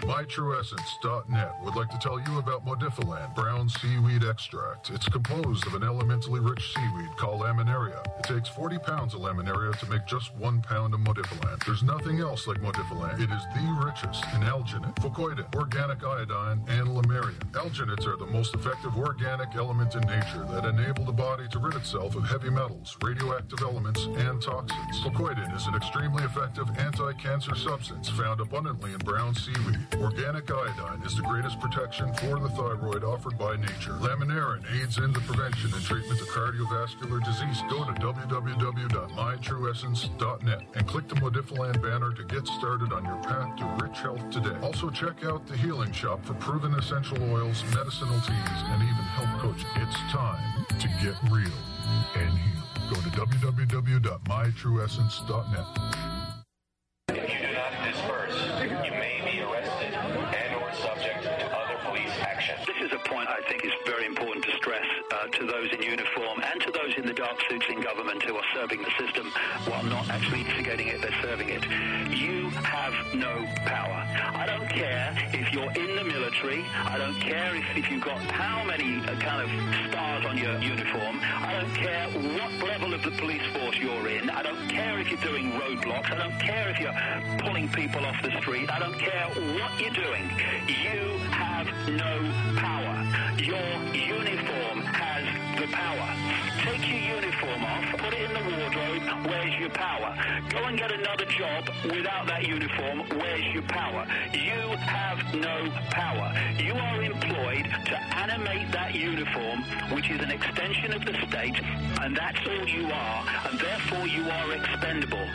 MyTrueEssence.net would like to tell you about Modifilan brown seaweed extract. It's composed of an elementally rich seaweed called laminaria. It takes 40 pounds of laminaria to make just 1 pound of Modifilan. There's nothing else like Modifilan. It is the richest in alginate, fucoidin, organic iodine, and lamarian. Alginates are the most effective organic element in nature that enable the body to rid itself of heavy metals, radioactive elements, and toxins. Fucoidin is an extremely effective anti-cancer substance found abundantly in brown seaweed. Organic iodine is the greatest protection for the thyroid offered by nature. Laminarin aids in the prevention and treatment of cardiovascular disease. Go to www.mytrueessence.net and click the Modifilan banner to get started on your path to rich health today. Also check out the Healing Shop for proven essential oils, medicinal teas, and even health coaching. It's time to get real and heal. Go to www.mytrueessence.net. If you do not disperse, you may be arrested and or subject to other police action. This is a point I think is very important to stress to those in uniform and to those in the dark suits in government who are serving the system while not actually instigating it, they're serving it. You have no power. I don't care if you're in the military. I don't care if you've got how many kind of stars on your uniform. I don't care what level of the police force you're in. I don't care if you're doing roadblocks. I don't care if you're pulling people off the street. I don't care what you're doing. You have no power. Your uniform has the power. Take your uniform off, put it in the wardrobe, where's your power? Go and get another job without that uniform, where's your power? You have no power. You are employed to animate that uniform, which is an extension of the state, and that's all you are, and therefore you are expendable.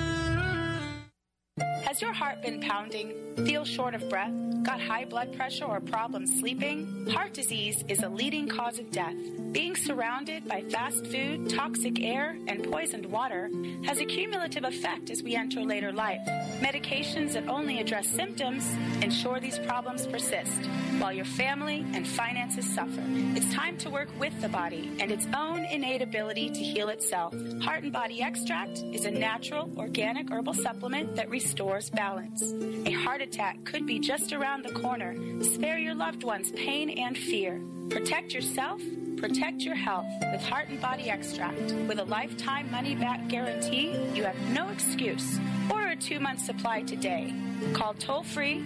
Has your heart been pounding? Feel short of breath? Got high blood pressure or problems sleeping? Heart disease is a leading cause of death. Being surrounded by fast food, toxic air, and poisoned water has a cumulative effect as we enter later life. Medications that only address symptoms ensure these problems persist, while your family and finances suffer. It's time to work with the body and its own innate ability to heal itself. Heart and Body Extract is a natural, organic herbal supplement that restores balance. A heart attack could be just around the corner. Spare your loved ones pain and fear. Protect yourself. Protect your health with Heart and Body Extract. With a lifetime money-back guarantee, you have no excuse. Order a 2-month supply today. Call toll-free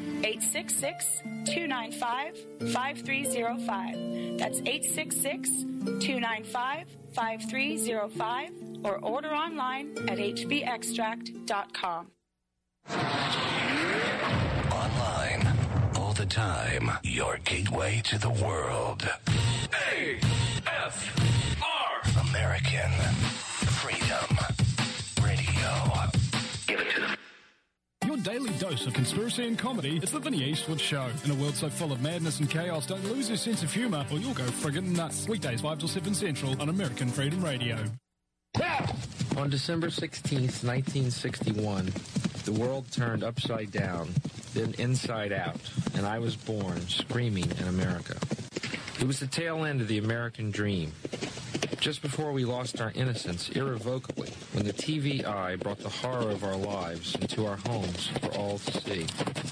866-295-5305. That's 866-295-5305. Or order online at hbextract.com. Online, all the time, your gateway to the world. AFR! American Freedom Radio. Give it to them. Your daily dose of conspiracy and comedy is the Vinny Eastwood Show. In a world so full of madness and chaos, don't lose your sense of humour or you'll go friggin' nuts. Weekdays 5 till 7 Central on American Freedom Radio. On December 16th, 1961, the world turned upside down, then inside out, and I was born screaming in America. It was the tail end of the American dream. Just before we lost our innocence irrevocably, when the TV eye brought the horror of our lives into our homes for all to see.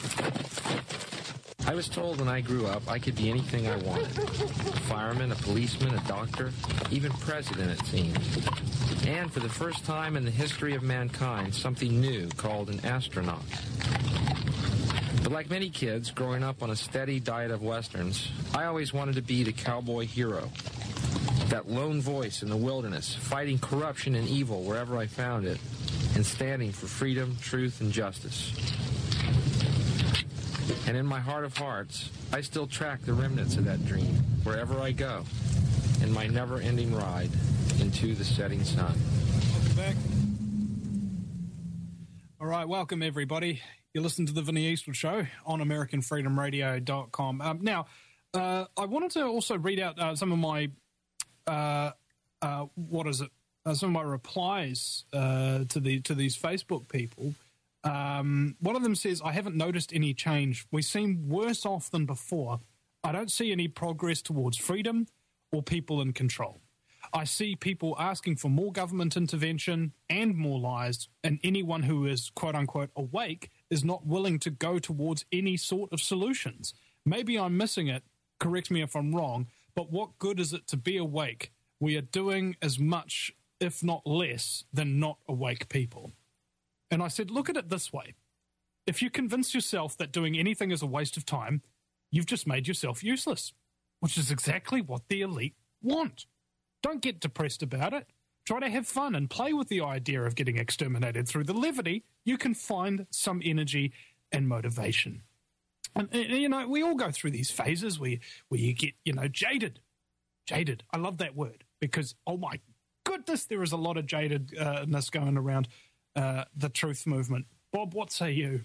I was told when I grew up I could be anything I wanted. A fireman, a policeman, a doctor, even president, it seemed. And for the first time in the history of mankind, something new called an astronaut. But like many kids growing up on a steady diet of Westerns, I always wanted to be the cowboy hero. That lone voice in the wilderness, fighting corruption and evil wherever I found it, and standing for freedom, truth, and justice. And in my heart of hearts, I still track the remnants of that dream wherever I go, in my never-ending ride into the setting sun. Welcome back. All right, welcome everybody. You listen to the Vinny Eastwood Show on AmericanFreedomRadio.com. Now, I wanted to also read out some of my some of my replies to these Facebook people. One of them says, I haven't noticed any change. We seem worse off than before. I don't see any progress towards freedom or people in control. I see people asking for more government intervention and more lies, and anyone who is quote-unquote awake is not willing to go towards any sort of solutions. Maybe I'm missing it, correct me if I'm wrong, but what good is it to be awake? We are doing as much, if not less, than not awake people. And I said, look at it this way. If you convince yourself that doing anything is a waste of time, you've just made yourself useless, which is exactly what the elite want. Don't get depressed about it. Try to have fun and play with the idea of getting exterminated. Through the levity, you can find some energy and motivation. And you know, we all go through these phases where you get, you know, jaded. Jaded. I love that word because, oh my goodness, there is a lot of jadedness going around the truth movement. Bob, what say you?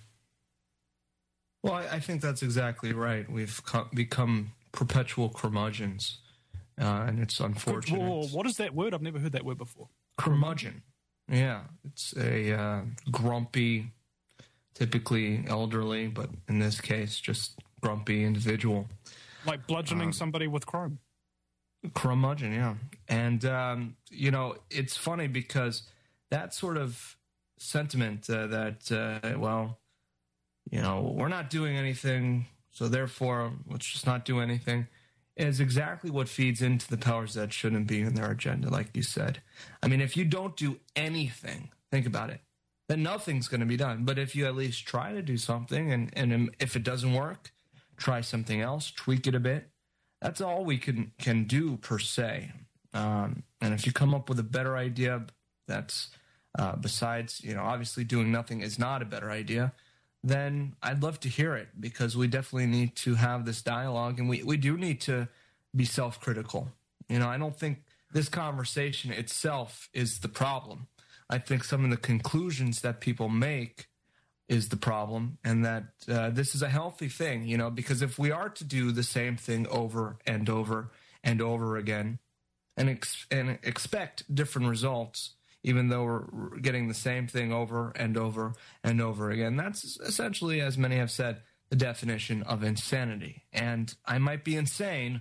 Well, I think that's exactly right. We've become perpetual curmudgeons, and it's unfortunate. Whoa, what is that word? I've never heard that word before. Curmudgeon. Yeah, it's a grumpy, typically elderly, but in this case, just grumpy individual. Like bludgeoning somebody with chrome. Curmudgeon, yeah. And, you know, it's funny because that sort of sentiment well, you know, we're not doing anything, so therefore let's just not do anything, is exactly what feeds into the powers that shouldn't be in their agenda, like you said. I mean, if you don't do anything, think about it, then nothing's going to be done. But if you at least try to do something, and if it doesn't work, try something else, tweak it a bit. That's all we can do per se. And if you come up with a better idea, that's besides, you know, obviously doing nothing is not a better idea, then I'd love to hear it, because we definitely need to have this dialogue, and we do need to be self-critical. You know, I don't think this conversation itself is the problem. I think some of the conclusions that people make is the problem, and that this is a healthy thing, you know, because if we are to do the same thing over and over and over again and expect different results, even though we're getting the same thing over and over and over again, that's essentially, as many have said, the definition of insanity. And I might be insane,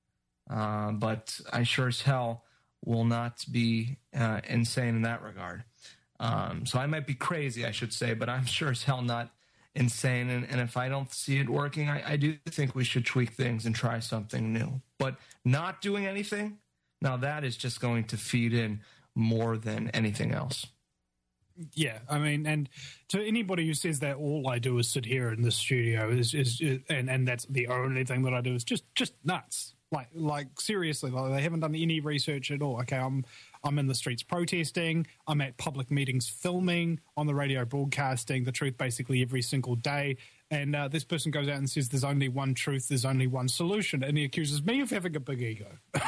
but I sure as hell will not be insane in that regard. So I might be crazy, I should say, but I'm sure as hell not insane. And if I don't see it working, I do think we should tweak things and try something new. But not doing anything, now that is just going to feed in more than anything else. Yeah, I mean, and to anybody who says that all I do is sit here in this studio and that's the only thing that I do is just nuts. Like seriously, like they haven't done any research at all. Okay, I'm in the streets protesting. I'm at public meetings filming, on the radio broadcasting the truth basically every single day. And this person goes out and says there's only one truth, there's only one solution, and he accuses me of having a big ego.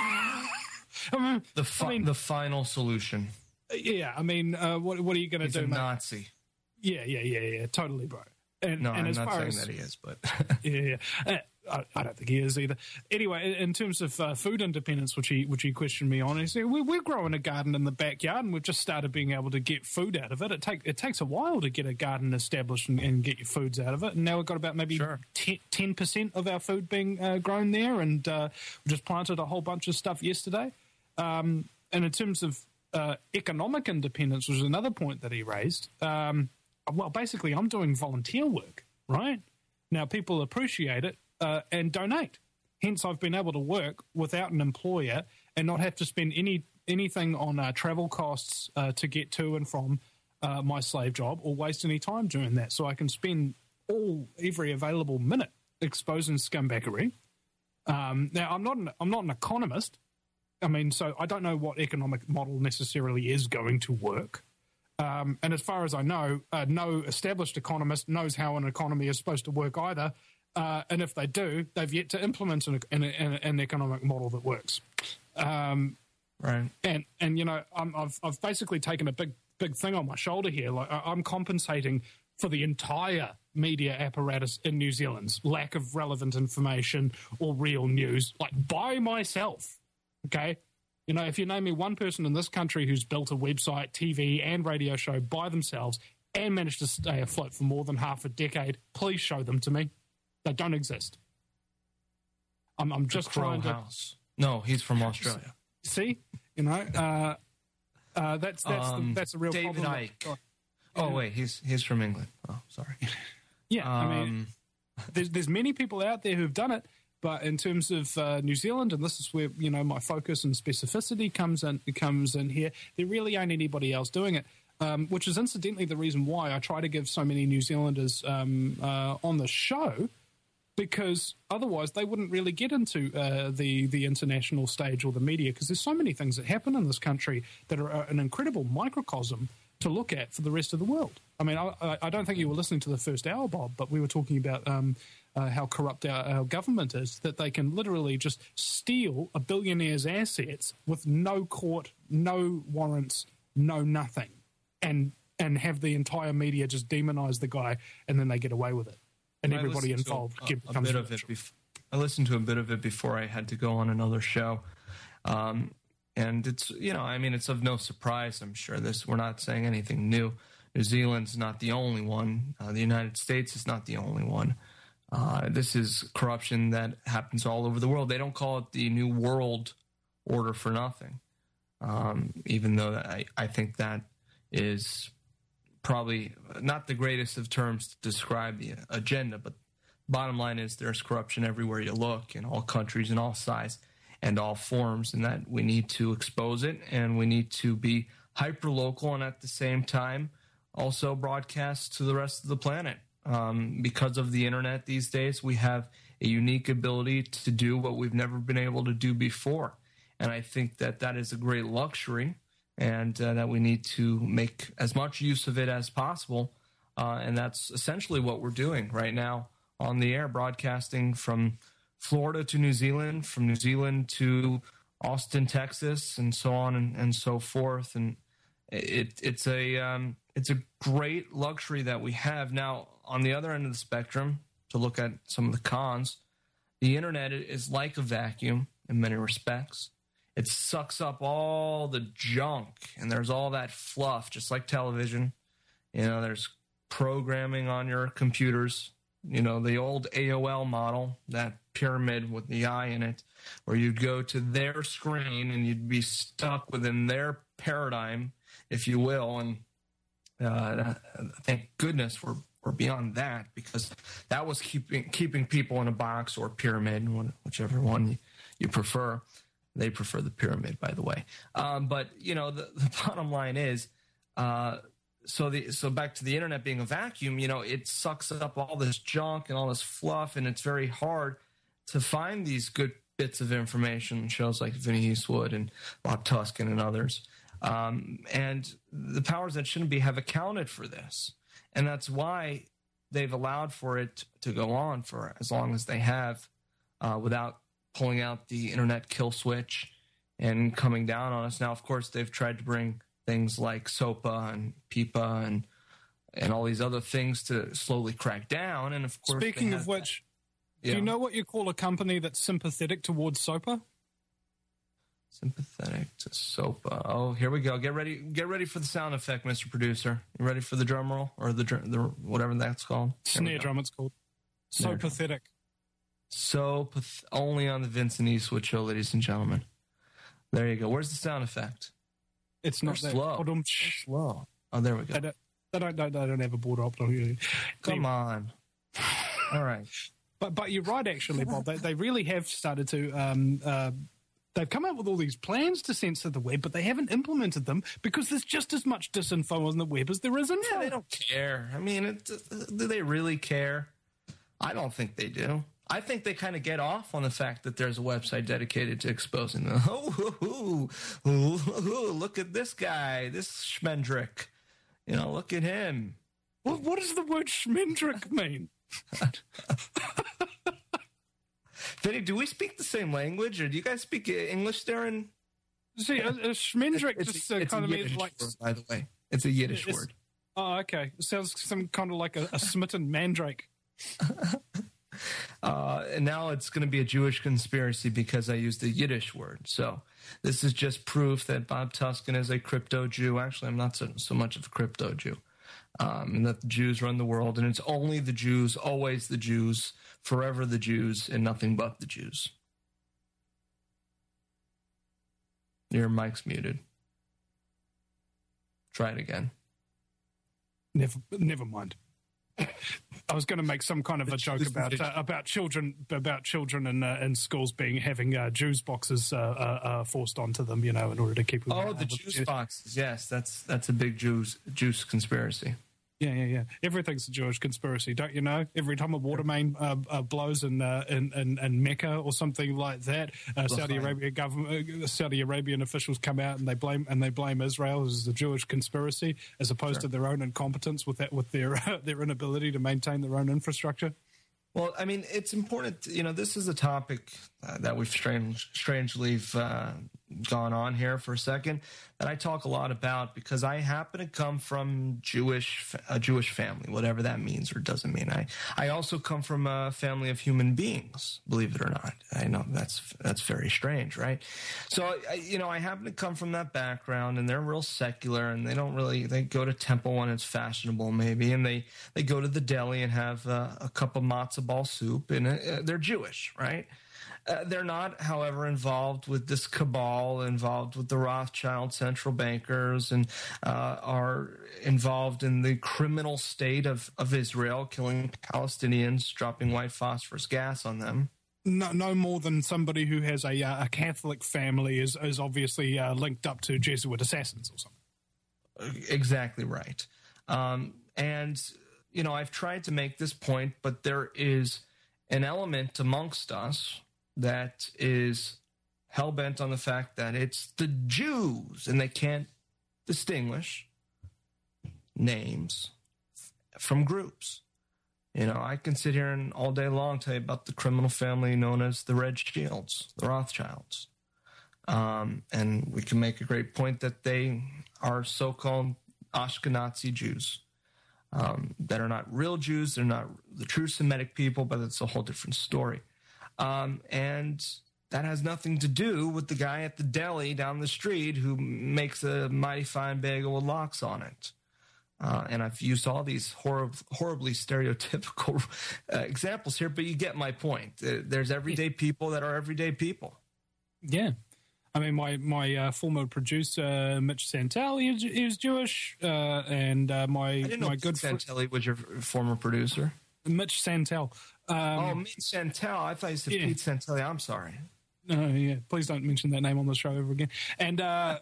The final solution. Yeah, I mean, what are you going to do? He's a Nazi. Yeah, totally, bro. And I'm as not far saying as, that he is, but yeah. I don't think he is either. Anyway, in terms of food independence, which he questioned me on, he said we're growing a garden in the backyard, and we've just started being able to get food out of it. It takes a while to get a garden established and get your foods out of it, and now we've got about maybe 10% of our food being grown there, and we just planted a whole bunch of stuff yesterday. And in terms of economic independence, which was another point that he raised, well, basically, I'm doing volunteer work, right? Now, people appreciate it and donate. Hence, I've been able to work without an employer and not have to spend anything on travel costs to get to and from my slave job, or waste any time doing that. So I can spend every available minute exposing scumbaggery. Now, I'm not an economist. I mean, so I don't know what economic model necessarily is going to work. And as far as I know, no established economist knows how an economy is supposed to work either. And if they do, they've yet to implement an economic model that works. Right. And you know, I've basically taken a big thing on my shoulder here. Like I'm compensating for the entire media apparatus in New Zealand's lack of relevant information or real news, like by myself. Okay. You know, if you name me one person in this country who's built a website, TV, and radio show by themselves and managed to stay afloat for more than half a decade, please show them to me. They don't exist. I'm just trying to. House. No, he's from Australia. See, That's a real David problem. Icke. Oh wait, he's from England. Oh, sorry. Yeah, I mean, there's many people out there who've done it, but in terms of New Zealand, and this is where my focus and specificity comes in here, there really ain't anybody else doing it. Which is incidentally the reason why I try to give so many New Zealanders on the show, because otherwise they wouldn't really get into the international stage or the media, because there's so many things that happen in this country that are an incredible microcosm to look at for the rest of the world. I mean, I don't think you were listening to the first hour, Bob, but we were talking about how corrupt our government is, that they can literally just steal a billionaire's assets with no court, no warrants, no nothing, and have the entire media just demonize the guy, and then they get away with it. And everybody involved becomes rich. I listened to a bit of it before I had to go on another show. And it's, it's of no surprise, I'm sure. We're not saying anything new. New Zealand's not the only one. The United States is not the only one. This is corruption that happens all over the world. They don't call it the New World Order for nothing, even though I think that is probably not the greatest of terms to describe the agenda. But bottom line is there's corruption everywhere you look, in all countries, in all sizes and all forms, and that we need to expose it, and we need to be hyper-local and at the same time also broadcast to the rest of the planet. Because of the internet these days, we have a unique ability to do what we've never been able to do before. And I think that is a great luxury, and that we need to make as much use of it as possible. And that's essentially what we're doing right now on the air, broadcasting from Florida to New Zealand, from New Zealand to Austin, Texas, and so on and so forth. And it's a great luxury that we have. Now, on the other end of the spectrum, to look at some of the cons, the internet is like a vacuum in many respects. It sucks up all the junk, and there's all that fluff, just like television. There's programming on your computers. The old AOL model, that pyramid with the eye in it, where you'd go to their screen and you'd be stuck within their paradigm, if you will. And thank goodness we're beyond that, because that was keeping people in a box or pyramid, whichever one you prefer. They prefer the pyramid, by the way. But the bottom line is, so back to the internet being a vacuum, it sucks up all this junk and all this fluff, and it's very hard to find these good bits of information, shows like Vinny Eastwood and Bob Tuskin and others. And the powers that shouldn't be have accounted for this. And that's why they've allowed for it to go on for as long as they have, without pulling out the internet kill switch and coming down on us. Now, of course, they've tried to bring things like SOPA and PIPA and all these other things to slowly crack down. And of course, speaking of which, do you know what you call a company that's sympathetic towards SOPA? Sympathetic to SOPA. Oh, here we go. Get ready for the sound effect, Mr. Producer. You ready for the drum roll, or the whatever that's called? Snare drum, it's called. So pathetic. Only on the Vincent Eastwood Show, ladies and gentlemen. There you go. Where's the sound effect? It's not slow. Slow. Oh, there we go. They don't have a border up on here. Come on. All right. But you're right, actually, Bob. They really have started to. They've come up with all these plans to censor the web, but they haven't implemented them because there's just as much disinfo on the web as there is info. Yeah, they don't care. I mean, do they really care? I don't think they do. I think they kind of get off on the fact that there's a website dedicated to exposing them. Look at this guy, this Schmendrick. Look at him. What does the word Schmendrick mean? Vinny, do we speak the same language, or do you guys speak English there? See, a Schmendrick just kind of means like. Word, by the way, it's a Yiddish word. Oh, okay. It sounds some kind of like a smitten mandrake. And now it's going to be a Jewish conspiracy because I used the Yiddish word. So this is just proof that Bob Tuskin is a crypto Jew. Actually, I'm not so much of a crypto Jew. And that the Jews run the world, and it's only the Jews, always the Jews, forever the Jews, and nothing but the Jews. Your mic's muted. Try it again. Never mind. I was going to make some kind of a joke about children in schools having juice boxes forced onto them, in order to keep them. Oh, the juice boxes. Yes, that's a big juice conspiracy. Yeah. Everything's a Jewish conspiracy, don't you know? Every time a water main blows in Mecca or something like that, Saudi Arabian officials come out and they blame Israel as the Jewish conspiracy, as opposed to their own incompetence with their inability to maintain their own infrastructure. Well, I mean, it's important. This is a topic that we've strangely gone on here for a second that I talk a lot about because I happen to come from a Jewish family, whatever that means or doesn't mean. I also come from a family of human beings, believe it or not. I know that's very strange, right? So, I happen to come from that background, and they're real secular, and they go to temple when it's fashionable, maybe, and they go to the deli and have a cup of matzo ball soup, and they're Jewish, right? They're not, however, involved with this cabal, involved with the Rothschild central bankers, and are involved in the criminal state of Israel, killing Palestinians, dropping white phosphorus gas on them. No more than somebody who has a Catholic family is obviously linked up to Jesuit assassins or something. Exactly right. And, I've tried to make this point, but there is an element amongst us that is hell-bent on the fact that it's the Jews, and they can't distinguish names from groups. I can sit here and all day long tell you about the criminal family known as the Red Shields, the Rothschilds. And we can make a great point that they are so-called Ashkenazi Jews that are not real Jews. They're not the true Semitic people, but it's a whole different story. And that has nothing to do with the guy at the deli down the street who makes a mighty fine bagel with lox on it. And I've used all these horribly stereotypical examples here, but you get my point. There's everyday people that are everyday people. Yeah. I mean, my former producer, Mitch Santelli, is Jewish, and my good friend Santelli was your former producer. Mitch Santel. Mitch Santel. I thought you said Pete Santelli. I'm sorry. Yeah. Please don't mention that name on the show ever again. And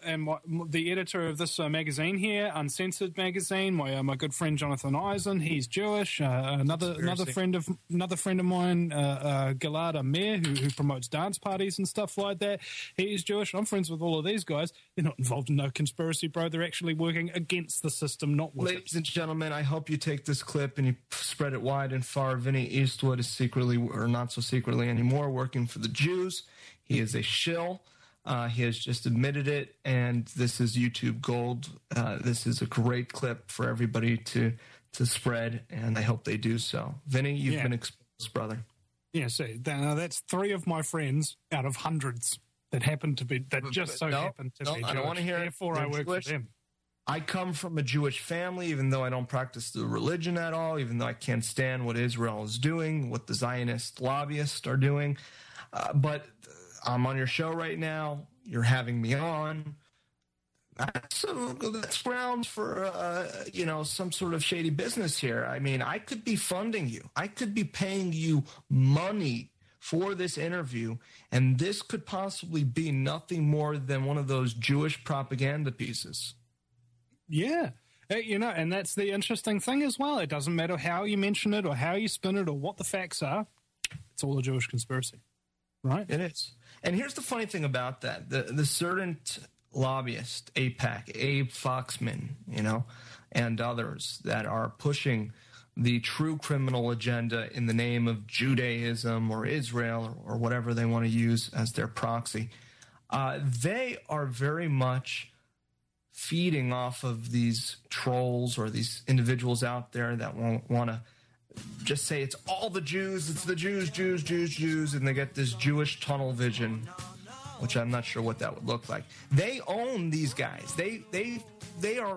the editor of this magazine here, Uncensored magazine, my good friend Jonathan Eisen, he's Jewish. Another friend of mine, Gilad Amir, who promotes dance parties and stuff like that. He's Jewish. I'm friends with all of these guys. They're not involved in no conspiracy, bro. They're actually working against the system, not with Ladies and gentlemen, I hope you take this clip and you spread it wide and far. Vinny Eastwood is secretly, or not so secretly anymore, working for the Jews. He is a shill. He has just admitted it, and this is YouTube gold. This is a great clip for everybody to spread, and I hope they do so. Vinny, you've been exposed, brother. Yeah, see, that's 3 of my friends out of hundreds that happen to be, that just so happen to be Jewish. I don't want to hear it. Therefore, I work Jewish. for them. I come from a Jewish family, even though I don't practice the religion at all, even though I can't stand what Israel is doing, what the Zionist lobbyists are doing. But I'm on your show right now. You're having me on. That's grounds for, some sort of shady business here. I mean, I could be funding you. I could be paying you money for this interview, and this could possibly be nothing more than one of those Jewish propaganda pieces. Yeah. And that's the interesting thing as well. It doesn't matter how you mention it or how you spin it or what the facts are. It's all a Jewish conspiracy. Right? It is. And here's the funny thing about that. The certain lobbyist, AIPAC, Abe Foxman, and others that are pushing the true criminal agenda in the name of Judaism or Israel or whatever they want to use as their proxy, they are very much feeding off of these trolls or these individuals out there that want to just say it's all the Jews, it's the Jews, and they get this Jewish tunnel vision, which I'm not sure what that would look like. They own these guys. They are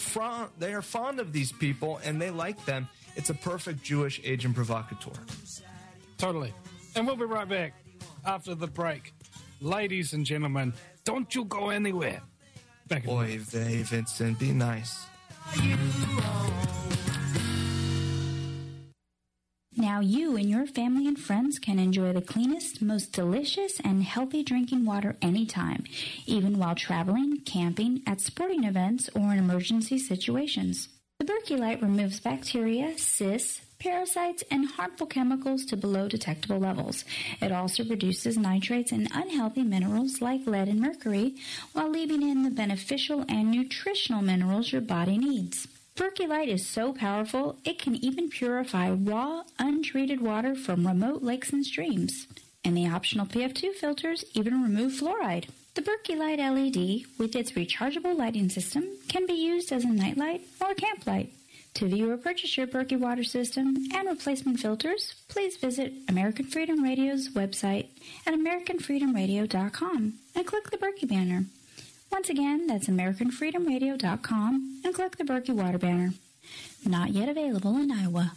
fond of these people, and they like them. It's a perfect Jewish agent provocateur. Totally. And we'll be right back after the break. Ladies and gentlemen, Don't you go anywhere. Boy, Vincent, be nice. Now you and your family and friends can enjoy the cleanest, most delicious, and healthy drinking water anytime, even while traveling, camping, at sporting events, or in emergency situations. The Berkey Light removes bacteria, cysts, parasites, and harmful chemicals to below detectable levels. It also reduces nitrates and unhealthy minerals like lead and mercury, while leaving in the beneficial and nutritional minerals your body needs. Berkey Light is so powerful, it can even purify raw, untreated water from remote lakes and streams. And the optional PF2 filters even remove fluoride. The Berkey Light LED, with its rechargeable lighting system, can be used as a nightlight or camp light. To view or purchase your Berkey water system and replacement filters, please visit American Freedom Radio's website at AmericanFreedomRadio.com and click the Berkey banner. Once again, that's AmericanFreedomRadio.com and click the Berkey water banner. Not yet available in Iowa.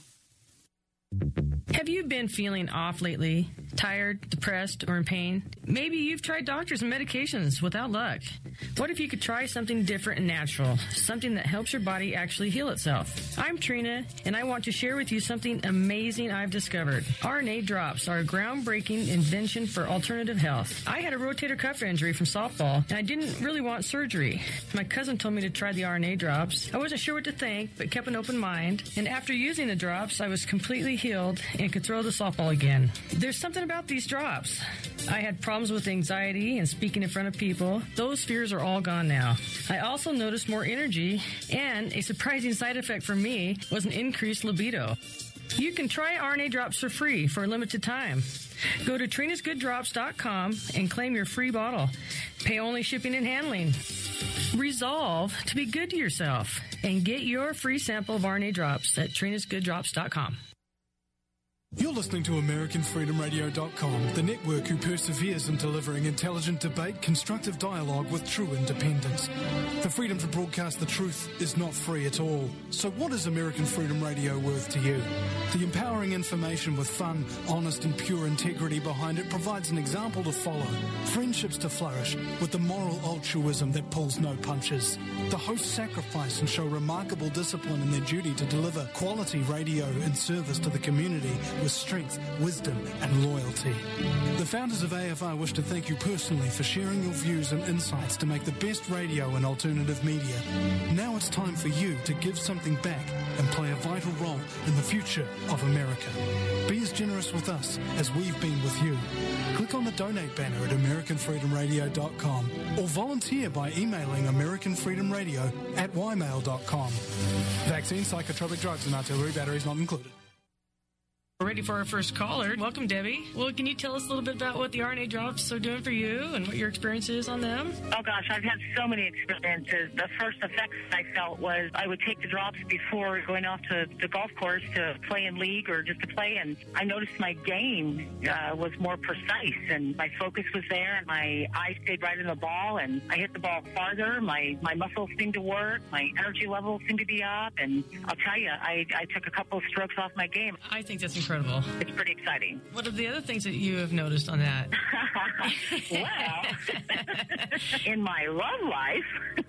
Have you been feeling off lately? Tired, depressed, or in pain? Maybe you've tried doctors and medications without luck. What if you could try something different and natural? Something that helps your body actually heal itself. I'm Trina, and I want to share with you something amazing I've discovered. RNA drops are a groundbreaking invention for alternative health. I had a rotator cuff injury from softball, and I didn't really want surgery. My cousin told me to try the RNA drops. I wasn't sure what to think, but kept an open mind. And after using the drops, I was completely healed and could throw the softball again. There's something about these drops. I had problems with anxiety and speaking in front of people. Those fears are all gone now. I also noticed more energy, and a surprising side effect for me was an increased libido. You can try RNA drops for free for a limited time. Go to trinasgooddrops.com and claim your free bottle. Pay only shipping and handling. Resolve to be good to yourself and get your free sample of RNA drops at trinasgooddrops.com. You're listening to AmericanFreedomRadio.com, the network who perseveres in delivering intelligent debate, constructive dialogue with true independence. The freedom to broadcast the truth is not free at all. So what is American Freedom Radio worth to you? The empowering information with fun, honest and pure integrity behind it provides an example to follow, friendships to flourish, with the moral altruism that pulls no punches. The hosts sacrifice and show remarkable discipline in their duty to deliver quality radio in service to the community with strength, wisdom, and loyalty. The founders of AFR wish to thank you personally for sharing your views and insights to make the best radio and alternative media. Now it's time for you to give something back and play a vital role in the future of America. Be as generous with us as we've been with you. Click on the donate banner at AmericanFreedomRadio.com or volunteer by emailing AmericanFreedomRadio@ymail.com. Vaccine, psychotropic drugs, and artillery batteries not included. We're ready for our first caller. Welcome, Debbie. Well, can you tell us a little bit about what the RNA drops are doing for you and what your experience is on them? Oh, gosh, I've had so many experiences. The first effects I felt was I would take the drops before going off to the golf course to play in league or just to play, and I noticed my game was more precise, and my focus was there, and my eyes stayed right in the ball, and I hit the ball farther. My muscles seemed to work. My energy levels seemed to be up, and I'll tell you, I took a couple of strokes off my game. I think that's incredible. It's pretty exciting. What are the other things that you have noticed on that? Well, in my love life,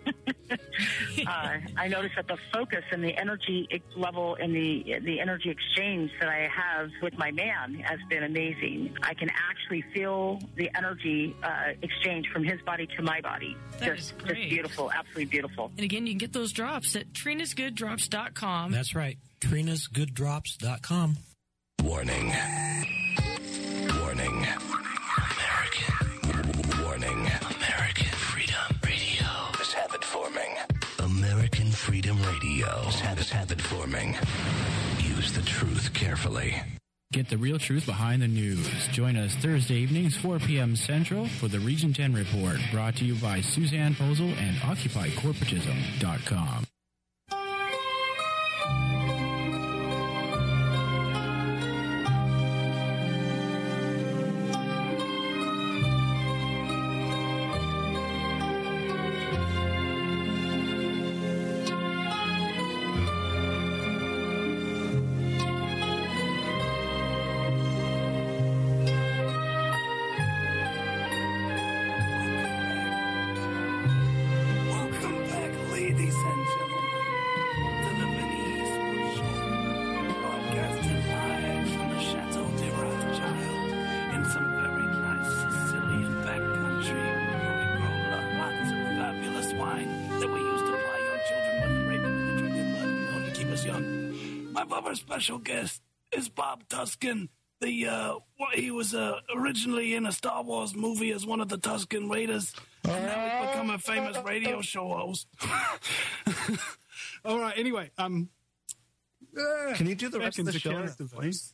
I noticed that the focus and the energy level and the energy exchange that I have with my man has been amazing. I can actually feel the energy exchange from his body to my body. That is great. Just beautiful, absolutely beautiful. And again, you can get those drops at trinasgooddrops.com. That's right, trinasgooddrops.com. Warning. Warning. American. Warning. American Freedom Radio. This habit forming. American Freedom Radio. This habit forming. Use the truth carefully. Get the real truth behind the news. Join us Thursday evenings, 4 p.m. Central for the Region 10 Report, brought to you by Suzanne Posel and OccupyCorporatism.com. other special guest is Bob Tusken. He was originally in a Star Wars movie as one of the Tusken Raiders, and now he's become a famous radio show host. All right. Anyway, can you do the rest of the show, please?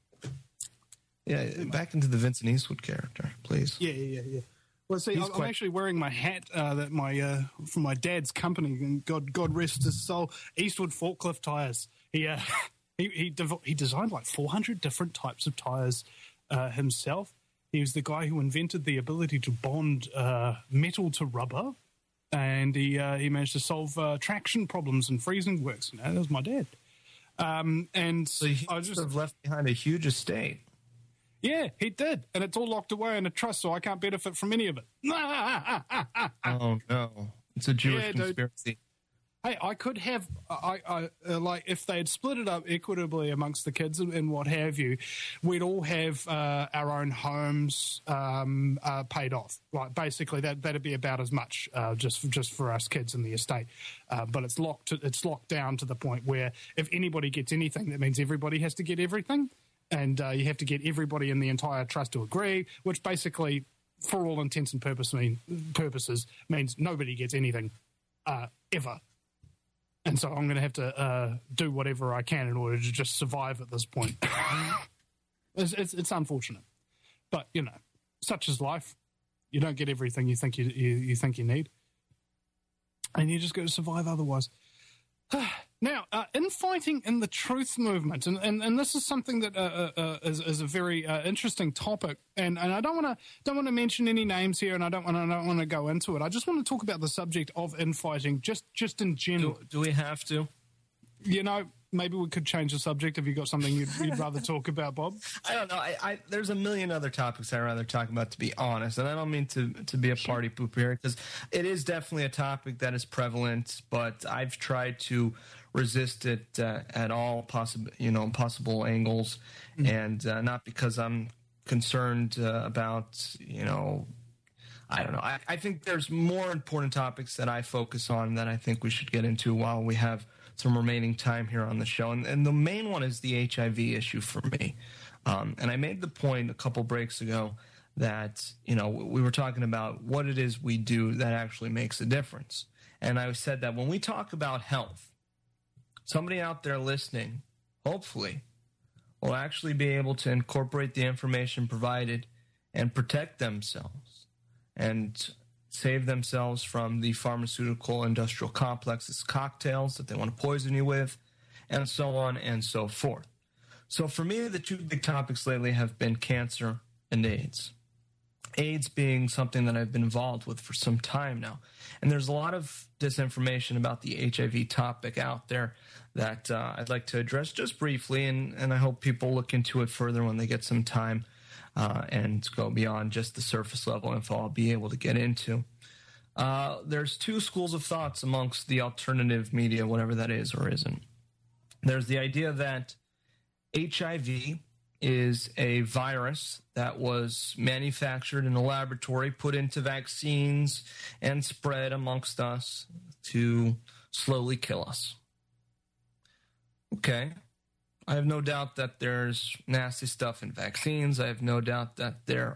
Yeah, back into the Vincent Eastwood character, please. Yeah. Well, see, I'm actually wearing my hat that from my dad's company, and God rest his soul, Eastwood Forklift Tires. He designed like 400 different types of tires himself. He was the guy who invented the ability to bond metal to rubber, and he managed to solve traction problems and freezing works. That was my dad. And so he just have left behind a huge estate. Yeah, he did, and it's all locked away in a trust, so I can't benefit from any of it. Oh no, it's a Jewish conspiracy. Hey, I could have, like, if they had split it up equitably amongst the kids and what have you, we'd all have our own homes paid off. Like, basically, that'd be about as much just for us kids in the estate. But it's locked down to the point where if anybody gets anything, that means everybody has to get everything, and you have to get everybody in the entire trust to agree, which basically, for all intents and purposes, means nobody gets anything ever. And so I'm going to have to do whatever I can in order to just survive at this point. It's unfortunate, but such is life. You don't get everything you think you think you need, and you just got to survive otherwise. Now, infighting in the truth movement, and this is something that is a very interesting topic, and I don't want to mention any names here, and I don't want to go into it. I just want to talk about the subject of infighting, just in general. Do we have to? Maybe we could change the subject if you got something you'd rather talk about, Bob. I don't know. There's a million other topics I'd rather talk about, to be honest. And I don't mean to be a party pooper here, because it is definitely a topic that is prevalent, but I've tried to resist it at all possible angles, and not because I'm concerned about, I don't know. I think there's more important topics that I focus on that I think we should get into while we have some remaining time here on the show. And the main one is the HIV issue for me. And I made the point a couple breaks ago that, we were talking about what it is we do that actually makes a difference. And I said that when we talk about health, somebody out there listening, hopefully, will actually be able to incorporate the information provided and protect themselves and save themselves from the pharmaceutical industrial complex's cocktails that they want to poison you with, and so on and so forth. So for me, the two big topics lately have been cancer and AIDS. AIDS being something that I've been involved with for some time now. And there's a lot of disinformation about the HIV topic out there that I'd like to address just briefly, and I hope people look into it further when they get some time. And go beyond just the surface level info I'll be able to get into. There's two schools of thoughts amongst the alternative media, whatever that is or isn't. There's the idea that HIV is a virus that was manufactured in a laboratory, put into vaccines, and spread amongst us to slowly kill us. Okay. I have no doubt that there's nasty stuff in vaccines. I have no doubt that there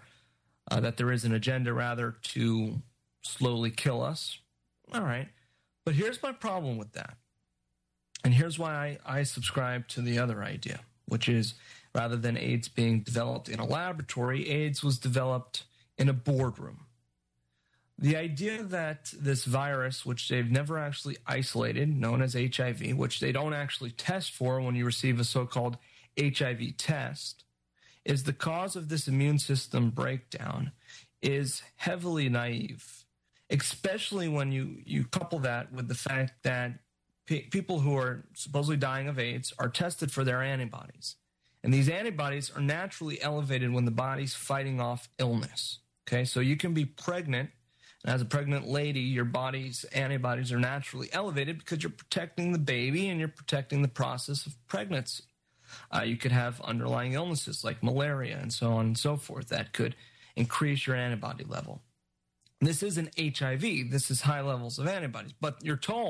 is an agenda, rather, to slowly kill us. All right. But here's my problem with that. And here's why I subscribe to the other idea, which is rather than AIDS being developed in a laboratory, AIDS was developed in a boardroom. The idea that this virus, which they've never actually isolated, known as HIV, which they don't actually test for when you receive a so-called HIV test, is the cause of this immune system breakdown, is heavily naive, especially when you couple that with the fact that people who are supposedly dying of AIDS are tested for their antibodies. And these antibodies are naturally elevated when the body's fighting off illness. Okay, so you can be pregnant. And as a pregnant lady, your body's antibodies are naturally elevated because you're protecting the baby and you're protecting the process of pregnancy. You could have underlying illnesses like malaria and so on and so forth that could increase your antibody level. This isn't HIV. This is high levels of antibodies. But you're told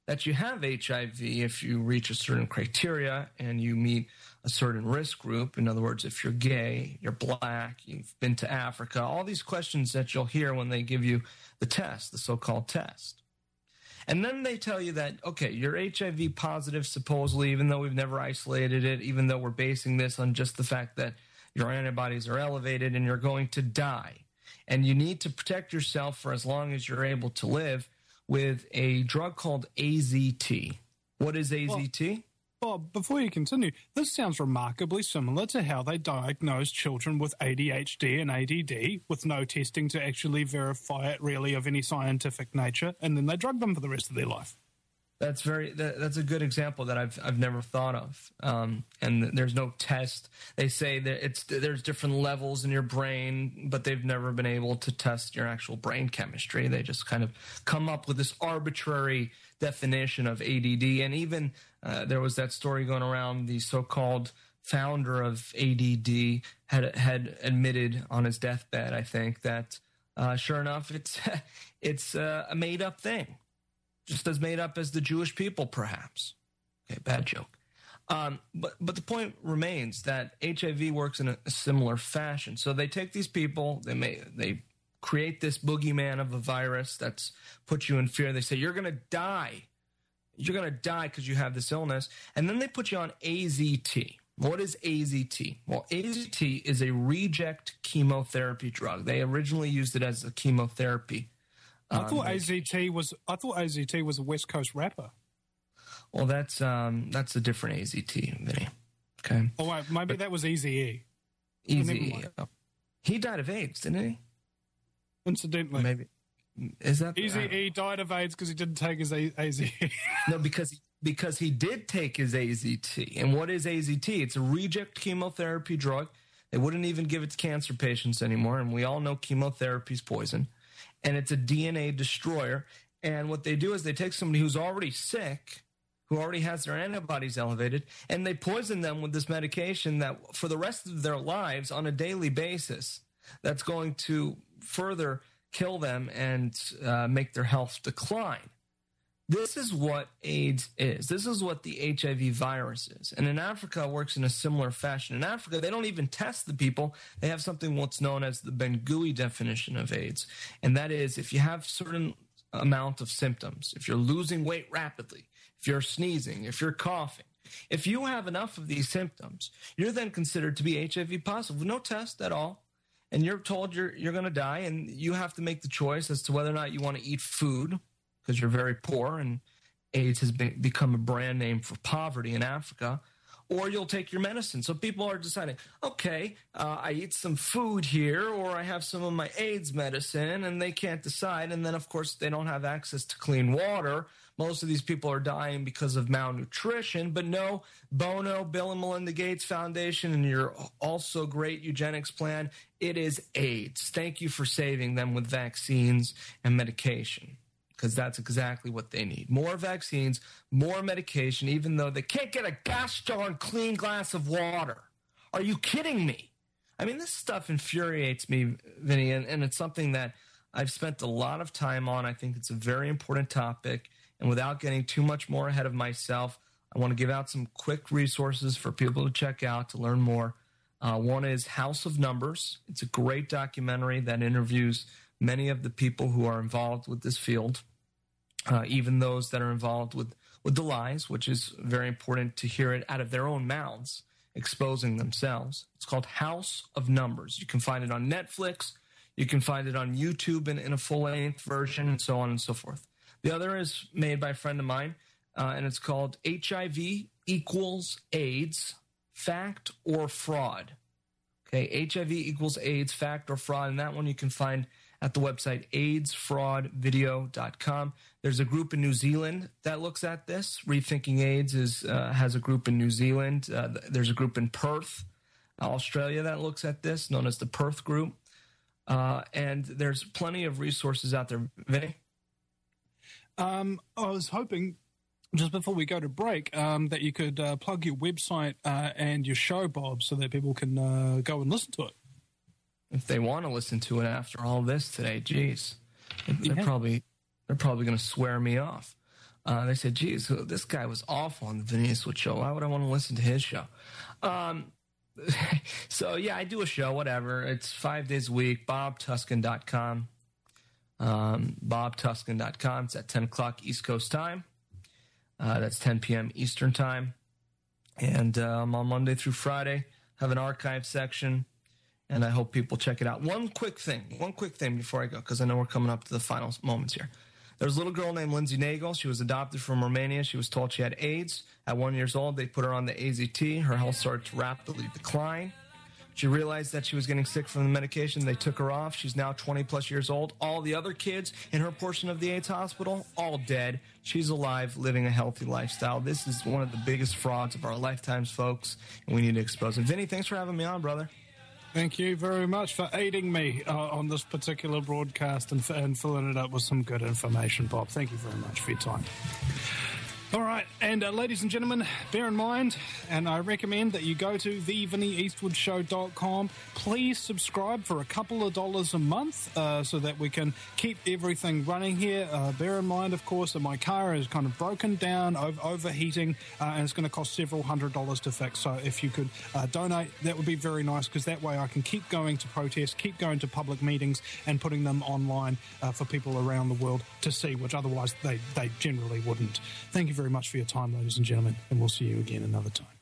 that you have HIV if you reach a certain criteria and you meet a certain risk group. In other words, if you're gay, you're black, you've been to Africa, all these questions that you'll hear when they give you the test, the so-called test. And then they tell you that, okay, you're HIV positive, supposedly, even though we've never isolated it, even though we're basing this on just the fact that your antibodies are elevated and you're going to die. And you need to protect yourself for as long as you're able to live with a drug called AZT. What is AZT? Bob, before you continue, this sounds remarkably similar to how they diagnose children with ADHD and ADD with no testing to actually verify it really of any scientific nature, and then they drug them for the rest of their life. That's a good example that I've never thought of. And there's no test. They say that there's different levels in your brain, but they've never been able to test your actual brain chemistry. They just kind of come up with this arbitrary definition of ADD. And even there was that story going around, the so-called founder of ADD had admitted on his deathbed, I think, that sure enough, it's a made-up thing. Just as made up as the Jewish people, perhaps. Okay, bad joke. But the point remains that HIV works in a similar fashion. So they take these people, they create this boogeyman of a virus that's put you in fear. They say, you're going to die. You're going to die because you have this illness. And then they put you on AZT. What is AZT? Well, AZT is a reject chemotherapy drug. They originally used it as a chemotherapy. I thought AZT was a West Coast rapper. Well, that's a different AZT, Vinny. Okay. Oh wait, maybe that was Eazy-E. Eazy-E. He died of AIDS, didn't he? Incidentally, maybe is that Eazy-E died of AIDS because he didn't take his AZT? No, because he did take his AZT. And what is AZT? It's a reject chemotherapy drug. They wouldn't even give it to cancer patients anymore, and we all know chemotherapy is poison. And it's a DNA destroyer. And what they do is they take somebody who's already sick, who already has their antibodies elevated, and they poison them with this medication that for the rest of their lives on a daily basis, that's going to further kill them and make their health decline. This is what AIDS is. This is what the HIV virus is. And in Africa, it works in a similar fashion. In Africa, they don't even test the people. They have something what's known as the Bengui definition of AIDS. And that is, if you have certain amount of symptoms, if you're losing weight rapidly, if you're sneezing, if you're coughing, if you have enough of these symptoms, you're then considered to be HIV positive with no test at all. And you're told you're going to die, and you have to make the choice as to whether or not you want to eat food, because you're very poor, and AIDS has become a brand name for poverty in Africa, or you'll take your medicine. So people are deciding, okay, I eat some food here, or I have some of my AIDS medicine, and they can't decide. And then, of course, they don't have access to clean water. Most of these people are dying because of malnutrition, but no, Bono, Bill and Melinda Gates Foundation, and your also great eugenics plan, it is AIDS. Thank you for saving them with vaccines and medication, because that's exactly what they need. More vaccines, more medication, even though they can't get a gosh darn clean glass of water. Are you kidding me? I mean, this stuff infuriates me, Vinny, and it's something that I've spent a lot of time on. I think it's a very important topic. And without getting too much more ahead of myself, I want to give out some quick resources for people to check out to learn more. One is House of Numbers. It's a great documentary that interviews many of the people who are involved with this field. Even those that are involved with the lies, which is very important to hear it out of their own mouths, exposing themselves. It's called House of Numbers. You can find it on Netflix. You can find it on YouTube in a full-length version, and so on and so forth. The other is made by a friend of mine, and it's called HIV Equals AIDS, Fact or Fraud. Okay, HIV Equals AIDS, Fact or Fraud, and that one you can find at the website aidsfraudvideo.com. There's a group in New Zealand that looks at this. Rethinking AIDS has a group in New Zealand. There's a group in Perth, Australia, that looks at this, known as the Perth Group. And there's plenty of resources out there. Vinny? I was hoping, just before we go to break, that you could plug your website and your show, Bob, so that people can go and listen to it. If they want to listen to it after all this today, geez, they're probably going to swear me off. They said, geez, this guy was awful on the Vinny Eastwood show. Why would I want to listen to his show? So, yeah, I do a show, whatever. It's 5 days a week, bobtuscan.com. bobtuscan.com. It's at 10 o'clock East Coast time. That's 10 p.m. Eastern time. And I'm on Monday through Friday. Have an archive section, and I hope people check it out. One quick thing before I go, because I know we're coming up to the final moments here. There's a little girl named Lindsay Nagel. She was adopted from Romania. She was told she had AIDS. At 1 year old, they put her on the AZT. Her health started to rapidly decline. She realized that she was getting sick from the medication. They took her off. She's now 20-plus years old. All the other kids in her portion of the AIDS hospital, all dead. She's alive, living a healthy lifestyle. This is one of the biggest frauds of our lifetimes, folks, and we need to expose it. Vinny, thanks for having me on, brother. Thank you very much for aiding me on this particular broadcast and filling it up with some good information, Bob. Thank you very much for your time. All right, and ladies and gentlemen, bear in mind, and I recommend that you go to thevinnieeastwoodshow.com. Please subscribe for a couple of dollars a month so that we can keep everything running here. Bear in mind, of course, that my car is kind of broken down, overheating, and it's going to cost several $100s to fix. So if you could donate, that would be very nice, because that way I can keep going to protests, keep going to public meetings, and putting them online for people around the world to see, which otherwise they generally wouldn't. Thank you very much for your time, ladies and gentlemen, and we'll see you again another time.